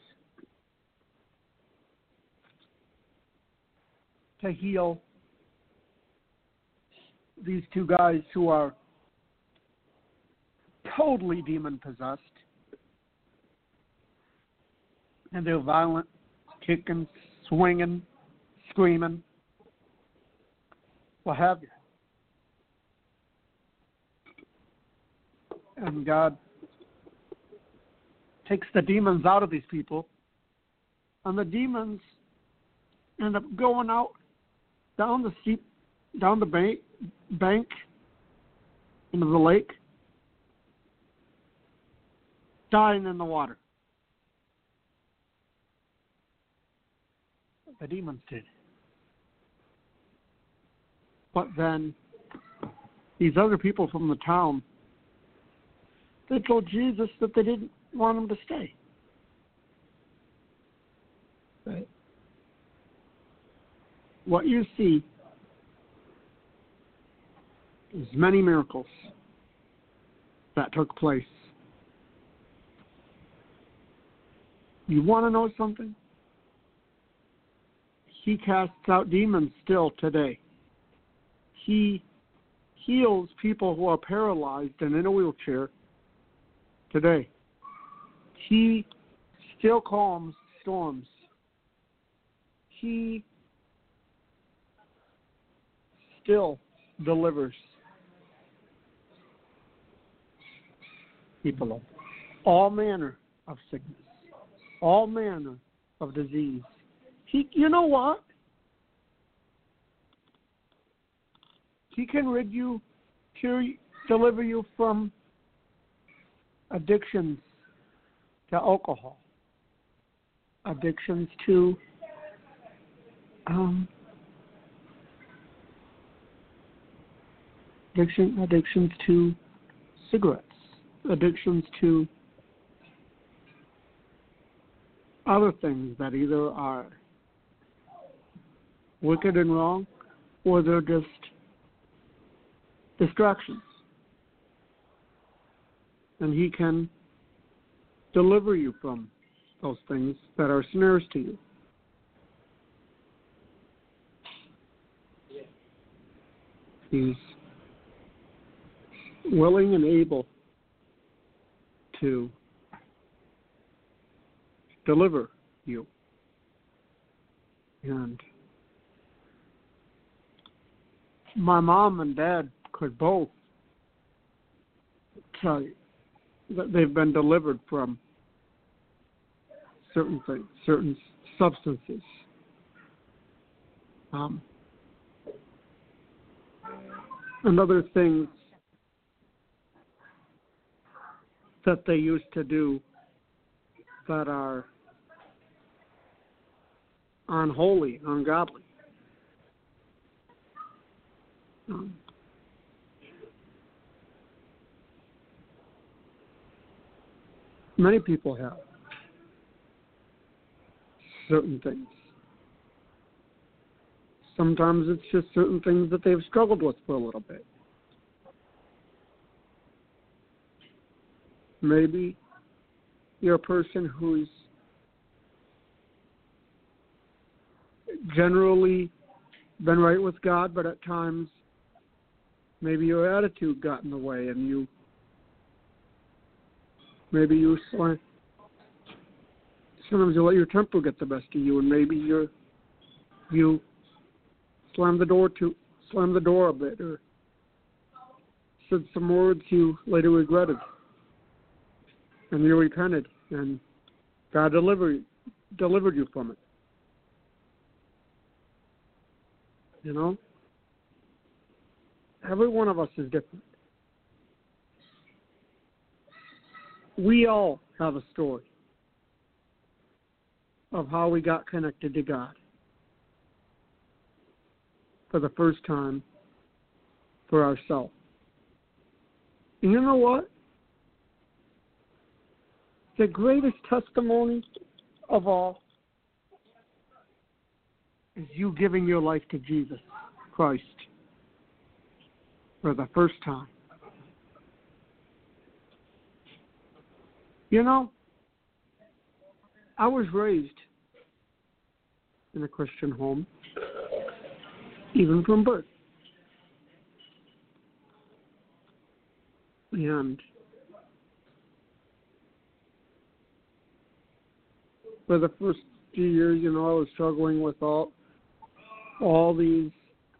to heal these two guys who are totally demon-possessed. And they're violent, kicking, swinging, screaming, what have you. And God takes the demons out of these people, and the demons end up going out down the bank into the lake, dying in the water. The demons did. But then these other people from the town, they told Jesus that they didn't want him to stay. Right? What you see is many miracles that took place. You want to know something? He casts out demons still today. He heals people who are paralyzed and in a wheelchair today. He still calms storms. He still delivers people of all manner of sickness, all manner of disease. You know what? He can deliver you from addictions to alcohol, addictions to addictions to cigarettes, addictions to other things that either are wicked and wrong, or they're just distractions. And he can deliver you from those things that are snares to you. He's willing and able to deliver you. And my mom and dad could both tell you that they've been delivered from certain things, certain substances, And other things that they used to do that are unholy, ungodly. Many people have certain things. Sometimes it's just certain things that they've struggled with for a little bit. Maybe you're a person who's generally been right with God, but at times maybe your attitude got in the way, and sometimes you let your temper get the best of you, and maybe you slam the door a bit, or said some words you later regretted, and you repented, and God delivered you from it. You know? Every one of us is different. We all have a story of how we got connected to God for the first time for ourselves. And you know what? The greatest testimony of all is you giving your life to Jesus Christ for the first time. You know, I was raised in a Christian home, even from birth. And for the first few years, you know, I was struggling with all these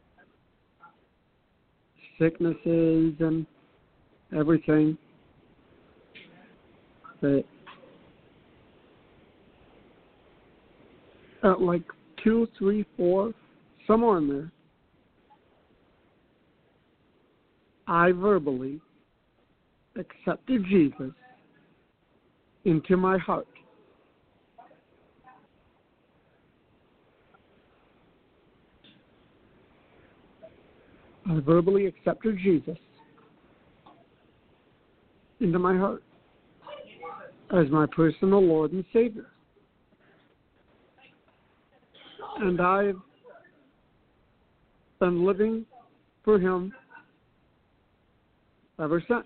sicknesses and everything. But at like 2, 3, 4, somewhere in there, I verbally accepted Jesus into my heart. I verbally accepted Jesus into my heart as my personal Lord and Savior. And I've been living for Him ever since.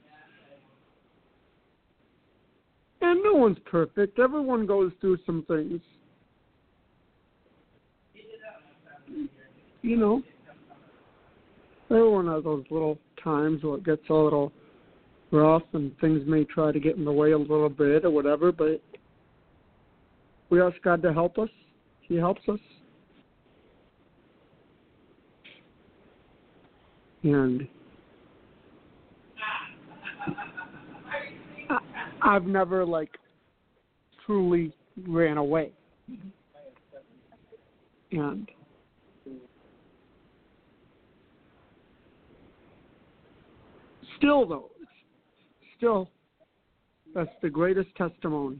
And no one's perfect. Everyone goes through some things. You know, everyone has those little times where it gets a little rough and things may try to get in the way a little bit or whatever, but we ask God to help us. He helps us. And I've never, truly ran away. And still, that's the greatest testimony,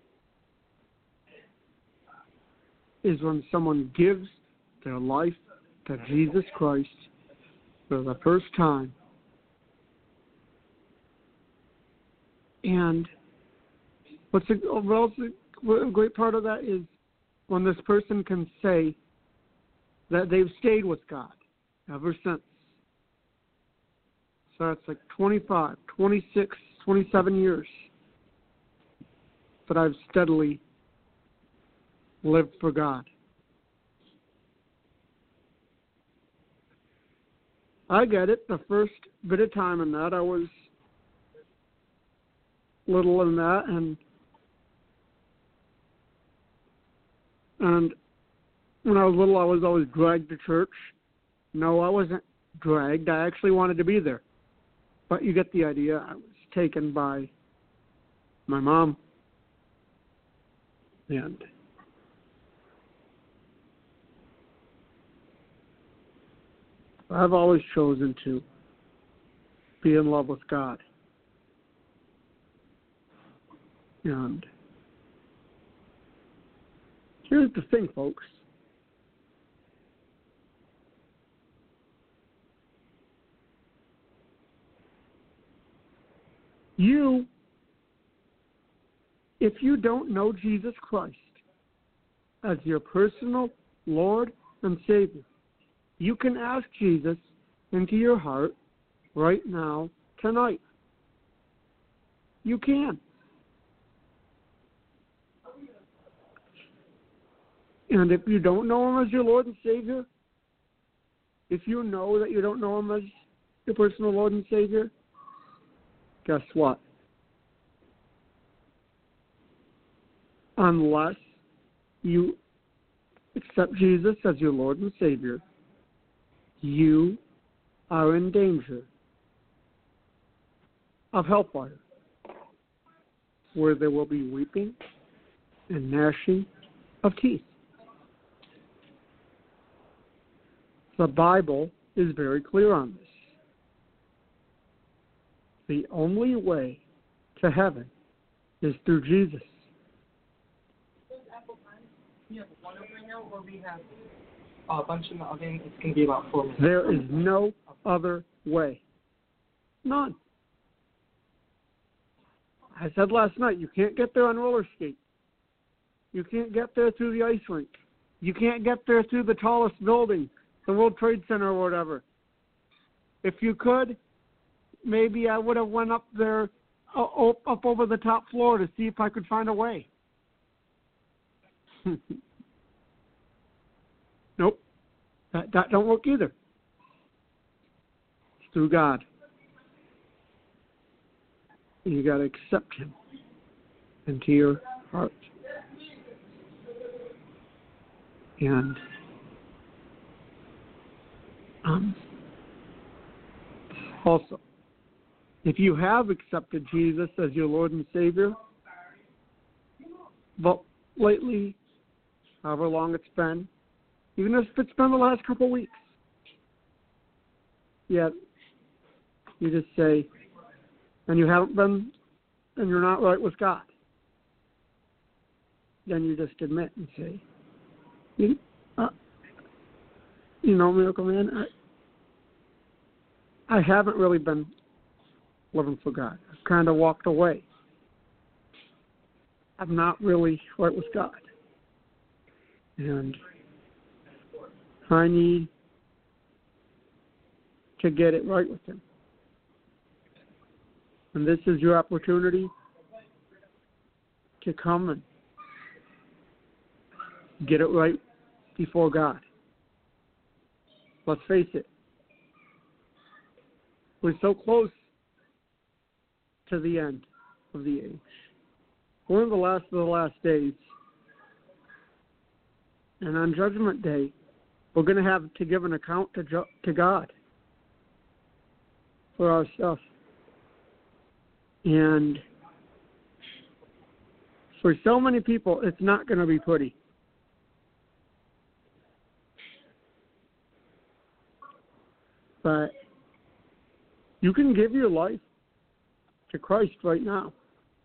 is when someone gives their life to Jesus Christ for the first time. And what's a great part of that is when this person can say that they've stayed with God ever since. So that's like 25, 26, 27 years that I've steadily lived for God. I get it. The first bit of time in that, I was little in that, and when I was little, I was always dragged to church. No, I wasn't dragged. I actually wanted to be there. But you get the idea. I was taken by my mom. And I've always chosen to be in love with God. And here's the thing, folks. If you don't know Jesus Christ as your personal Lord and Savior, you can ask Jesus into your heart right now, tonight. You can. And if you don't know Him as your Lord and Savior, if you know that you don't know Him as your personal Lord and Savior, guess what? Unless you accept Jesus as your Lord and Savior, you are in danger of hellfire, where there will be weeping and gnashing of teeth. The Bible is very clear on this. The only way to heaven is through Jesus. We have one right now, or we have a bunch in the oven. It's going to be about 4 minutes. There is no other way. None. I said last night, you can't get there on roller skates. You can't get there through the ice rink. You can't get there through the tallest building, the World Trade Center or whatever. If you could, maybe I would have went up there, up over the top floor to see if I could find a way. Nope. That don't work either. It's through God. You got to accept Him into your heart. And also, if you have accepted Jesus as your Lord and Savior, but lately, however long it's been, even if it's been the last couple of weeks, yet you just say, and you haven't been, and you're not right with God, then you just admit and say, you know, Miracle Man, I haven't really been living for God. I've kind of walked away. I'm not really right with God. And I need to get it right with Him. And this is your opportunity to come and get it right before God. Let's face it. We're so close to the end of the age. We're in the last of the last days. And on Judgment Day, we're going to have to give an account to God for our stuff. And for so many people, it's not going to be pretty. But you can give your life to Christ right now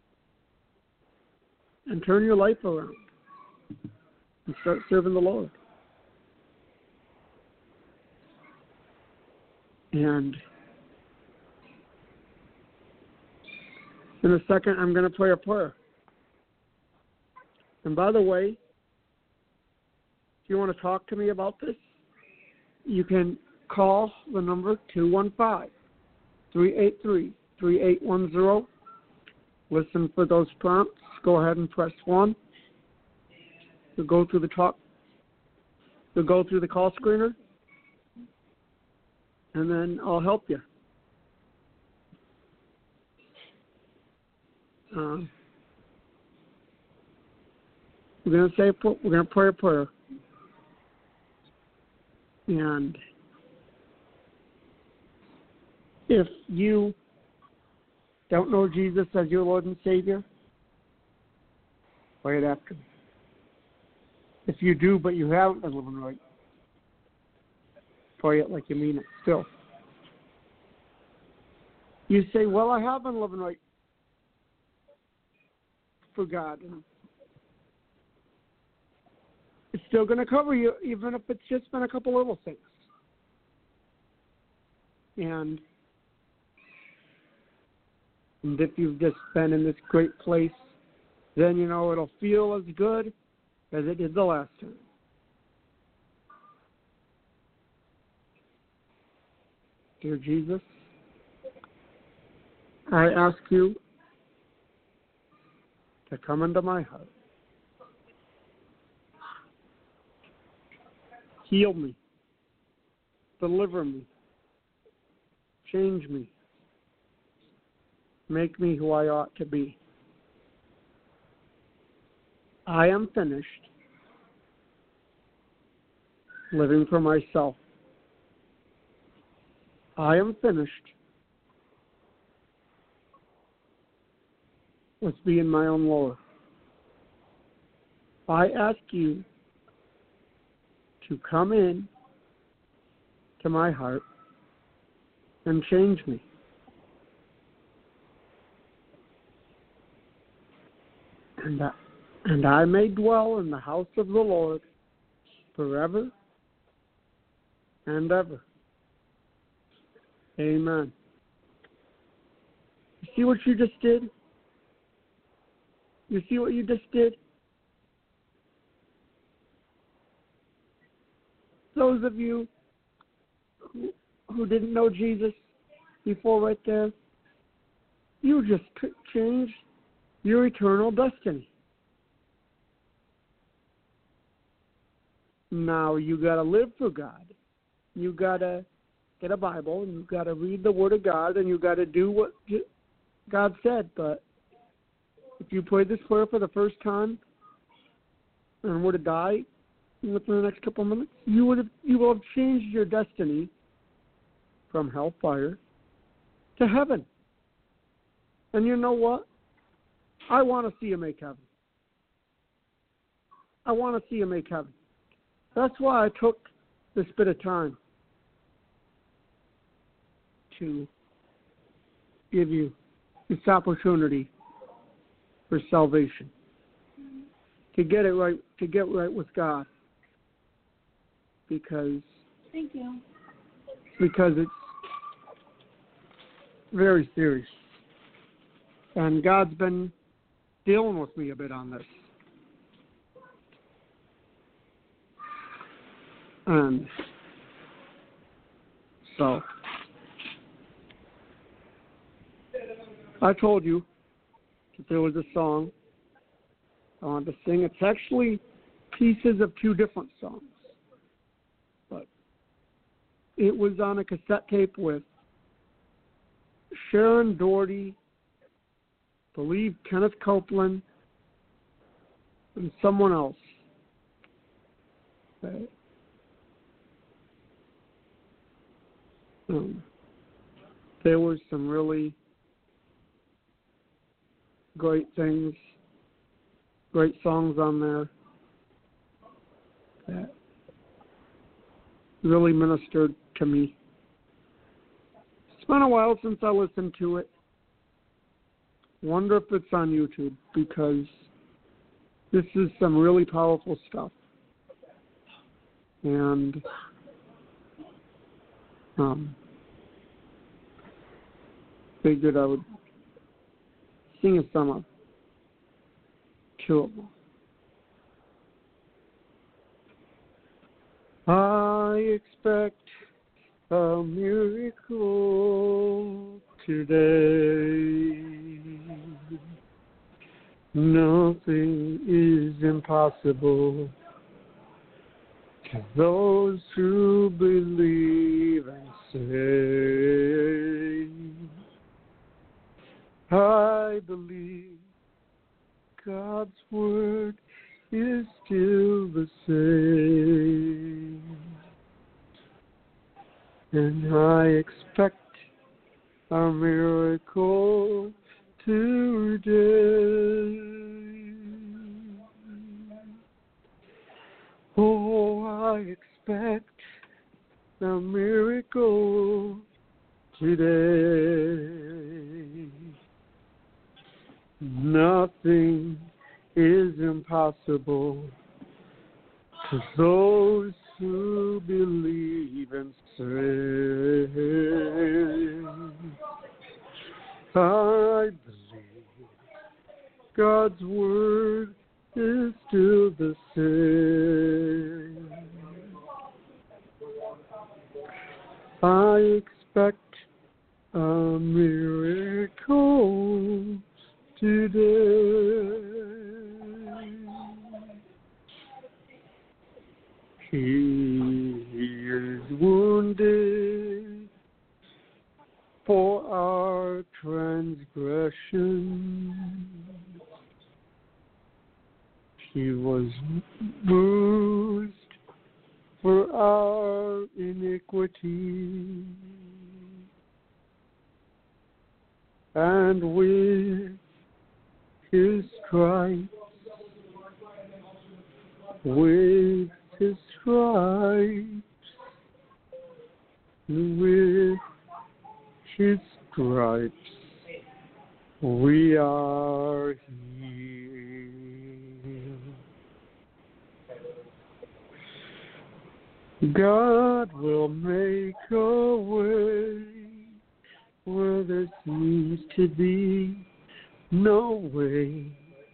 and turn your life around and start serving the Lord. And in a second, I'm going to pray a prayer. And by the way, if you want to talk to me about this, you can call the number 215-383-3810. Listen for those prompts. Go ahead and press 1. You'll go through the call screener, and then I'll help you. We're going to pray a prayer. And if you don't know Jesus as your Lord and Savior, pray it after me. If you do, but you haven't been living right, pray it like you mean it still. You say, well, I have been living right for God. And it's still going to cover you, even if it's just been a couple little things. And if you've just been in this great place, then, it'll feel as good as it did the last time. Dear Jesus, I ask you to come into my heart. Heal me. Deliver me. Change me. Make me who I ought to be. I am finished living for myself. I am finished with being my own Lord. I ask you to come in to my heart and change me. And I may dwell in the house of the Lord forever and ever. Amen. You see what you just did? You see what you just did? Those of you who didn't know Jesus before right there, you just changed your eternal destiny. Now you got to live for God. You got to get a Bible, and you got to read the Word of God, and you got to do what God said. But if you prayed this prayer for the first time and were to die within the next couple of minutes, you will have changed your destiny from hellfire to heaven. And you know what? I want to see you make heaven. I want to see you make heaven. That's why I took this bit of time to give you this opportunity for salvation, to get it right, to get right with God, because Thank you. Because it's very serious, and God's been dealing with me a bit on this. And so I told you that there was a song I wanted to sing. It's actually pieces of two different songs, but it was on a cassette tape with Sharon Doherty, I believe Kenneth Copeland, and someone else. There were some really great things, great songs on there that really ministered to me. It's been a while since I listened to it. Wonder if it's on YouTube, because this is some really powerful stuff. And figured I would sing a song of two of them. I expect a miracle today. Nothing is impossible to those who believe and say, I believe God's word is still the same, and I expect a miracle today. Oh, I expect a miracle today. Nothing is impossible to those who believe and say, I believe God's word is still the same. I expect a miracle today. He is wounded for our transgressions. He was bruised for our iniquity, and with his stripes, with his stripes, with his stripes, we are healed. God will make a way where there seems to be no way.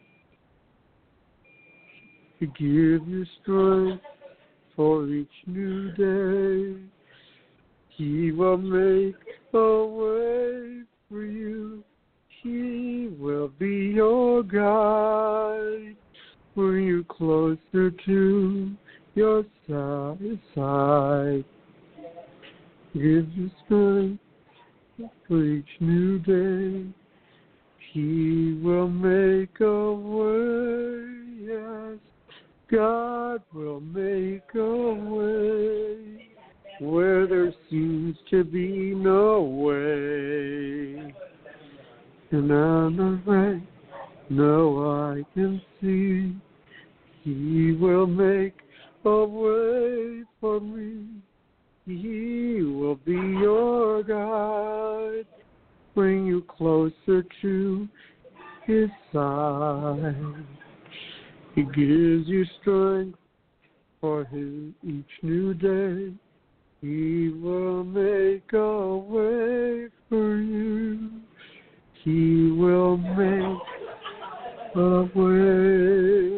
To give you strength for each new day. He will make a way for you. He will be your guide. Bring you closer to your side. Give you strength for each new day. He will make a way, yes. God will make a way where there seems to be no way. And on the right, no I can see. He will make a way for me. He will be your guide. Bring you closer to his side. He gives you strength for each new day. He will make a way for you. He will make a way.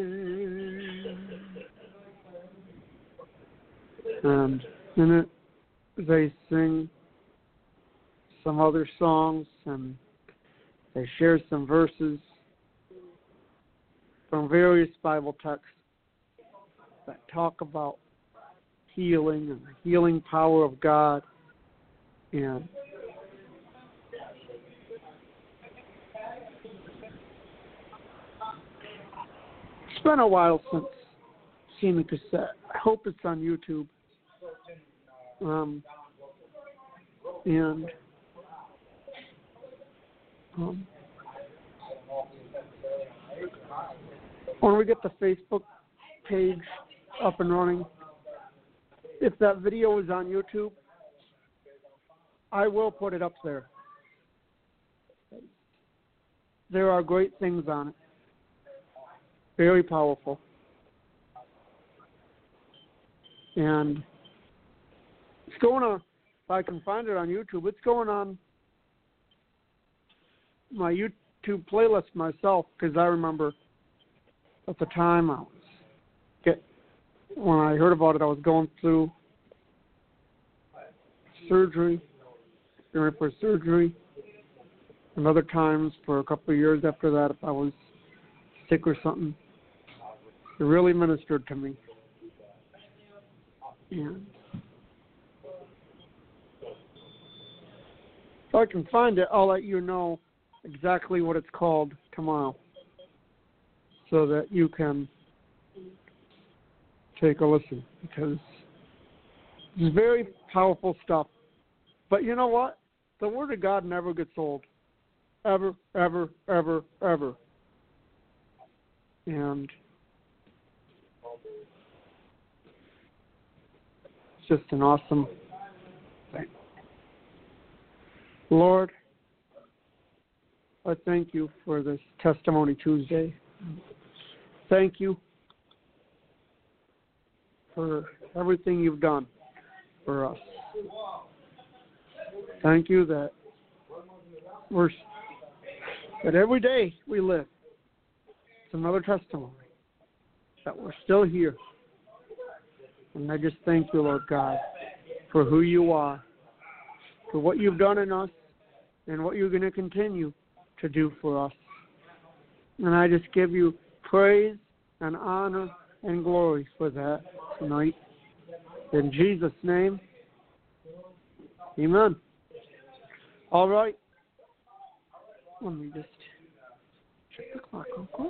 And in it, they sing some other songs, and they share some verses from various Bible texts that talk about healing and the healing power of God. And it's been a while since I've seen the cassette. I hope it's on YouTube. When we get the Facebook page up and running, if that video is on YouTube, I will put it up there. There are great things on it. Very powerful. And it's going on, if I can find it on YouTube, it's going on my YouTube playlist myself, because I remember at the time when I heard about it, I was going through surgery, preparing for surgery, and other times for a couple of years after that, if I was sick or something. It really ministered to me. And if I can find it, I'll let you know exactly what it's called tomorrow, so that you can take a listen, because it's very powerful stuff. But you know what? The Word of God never gets old. Ever, ever, ever, ever. And it's just an awesome Lord, I thank you for this Testimony Tuesday. Thank you for everything you've done for us. Thank you that every day we live, it's another testimony that we're still here. And I just thank you, Lord God, for who you are, for what you've done in us, and what you're going to continue to do for us. And I just give you praise and honor and glory for that tonight. In Jesus' name, amen. All right. Let me just check the clock real quick.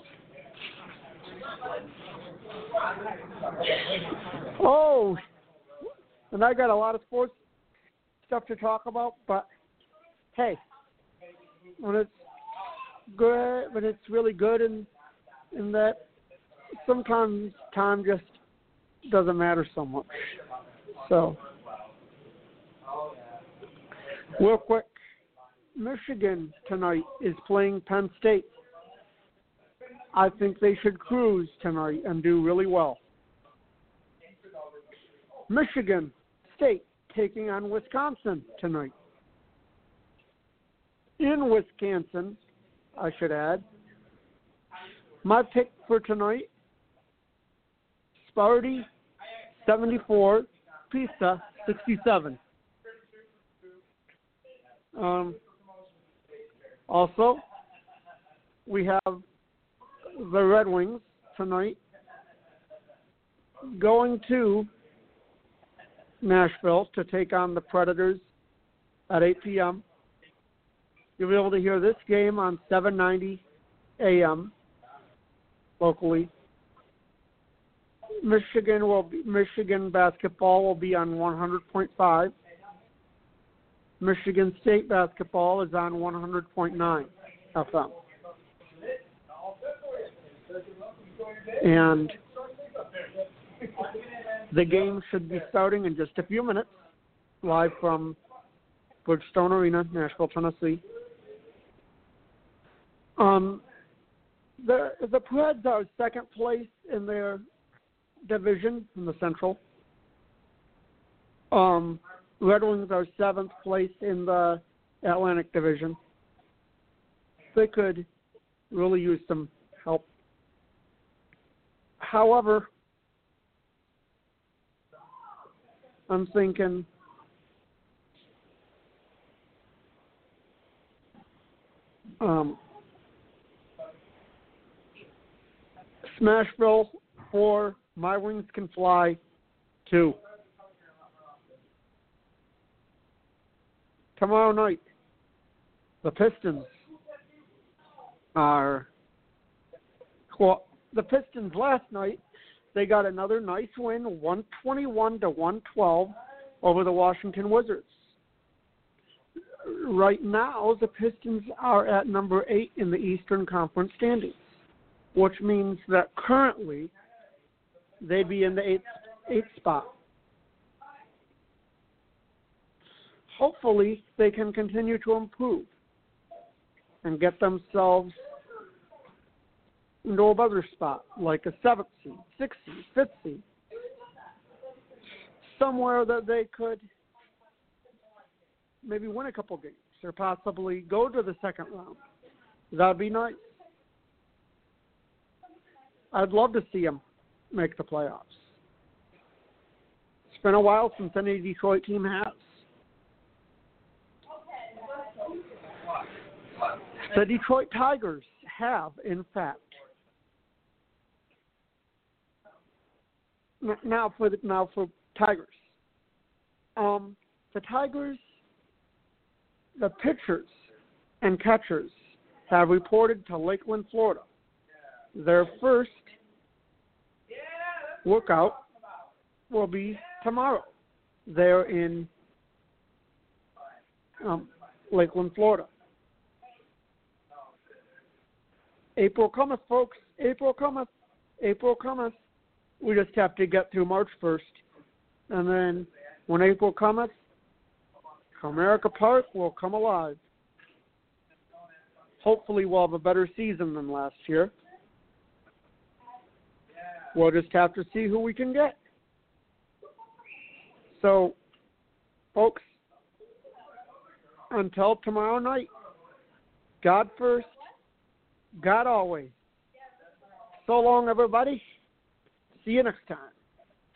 Oh, and I got a lot of sports stuff to talk about, but hey, when it's good, when it's really good in that, sometimes time just doesn't matter so much. So, real quick, Michigan tonight is playing Penn State. I think they should cruise tonight and do really well. Michigan State taking on Wisconsin tonight. In Wisconsin, I should add, my pick for tonight, Sparty 74, Pisa 67. Also, we have the Red Wings tonight going to Nashville to take on the Predators at 8 p.m. You'll be able to hear this game on 790 a.m. locally. Michigan basketball will be on 100.5. Michigan State basketball is on 100.9 FM. And the game should be starting in just a few minutes, live from Bridgestone Arena, Nashville, Tennessee. The Preds are second place in their division in the Central. Red Wings are seventh place in the Atlantic Division. They could really use some help. However, I'm thinking Smashville or My Wings Can Fly 2. Tomorrow night, the Pistons are... Well, the Pistons last night, they got another nice win, 121-112 over the Washington Wizards. Right now, the Pistons are at number 8 in the Eastern Conference standings, which means that currently they'd be in the 8th spot. Hopefully, they can continue to improve and get themselves into a better spot, like a 7th seed, 6th seed, 5th seed. Somewhere that they could maybe win a couple games or possibly go to the second round. That'd be nice. I'd love to see them make the playoffs. It's been a while since any Detroit team has. The Detroit Tigers have, in fact. Now for Tigers. The Tigers, the pitchers and catchers have reported to Lakeland, Florida. Their first workout will be tomorrow. They're in Lakeland, Florida. April cometh, folks. April cometh. April cometh. We just have to get through March 1st. And then when April cometh, Comerica Park will come alive. Hopefully we'll have a better season than last year. We'll just have to see who we can get. So, folks, until tomorrow night, God first, God always. So long, everybody. See you next time.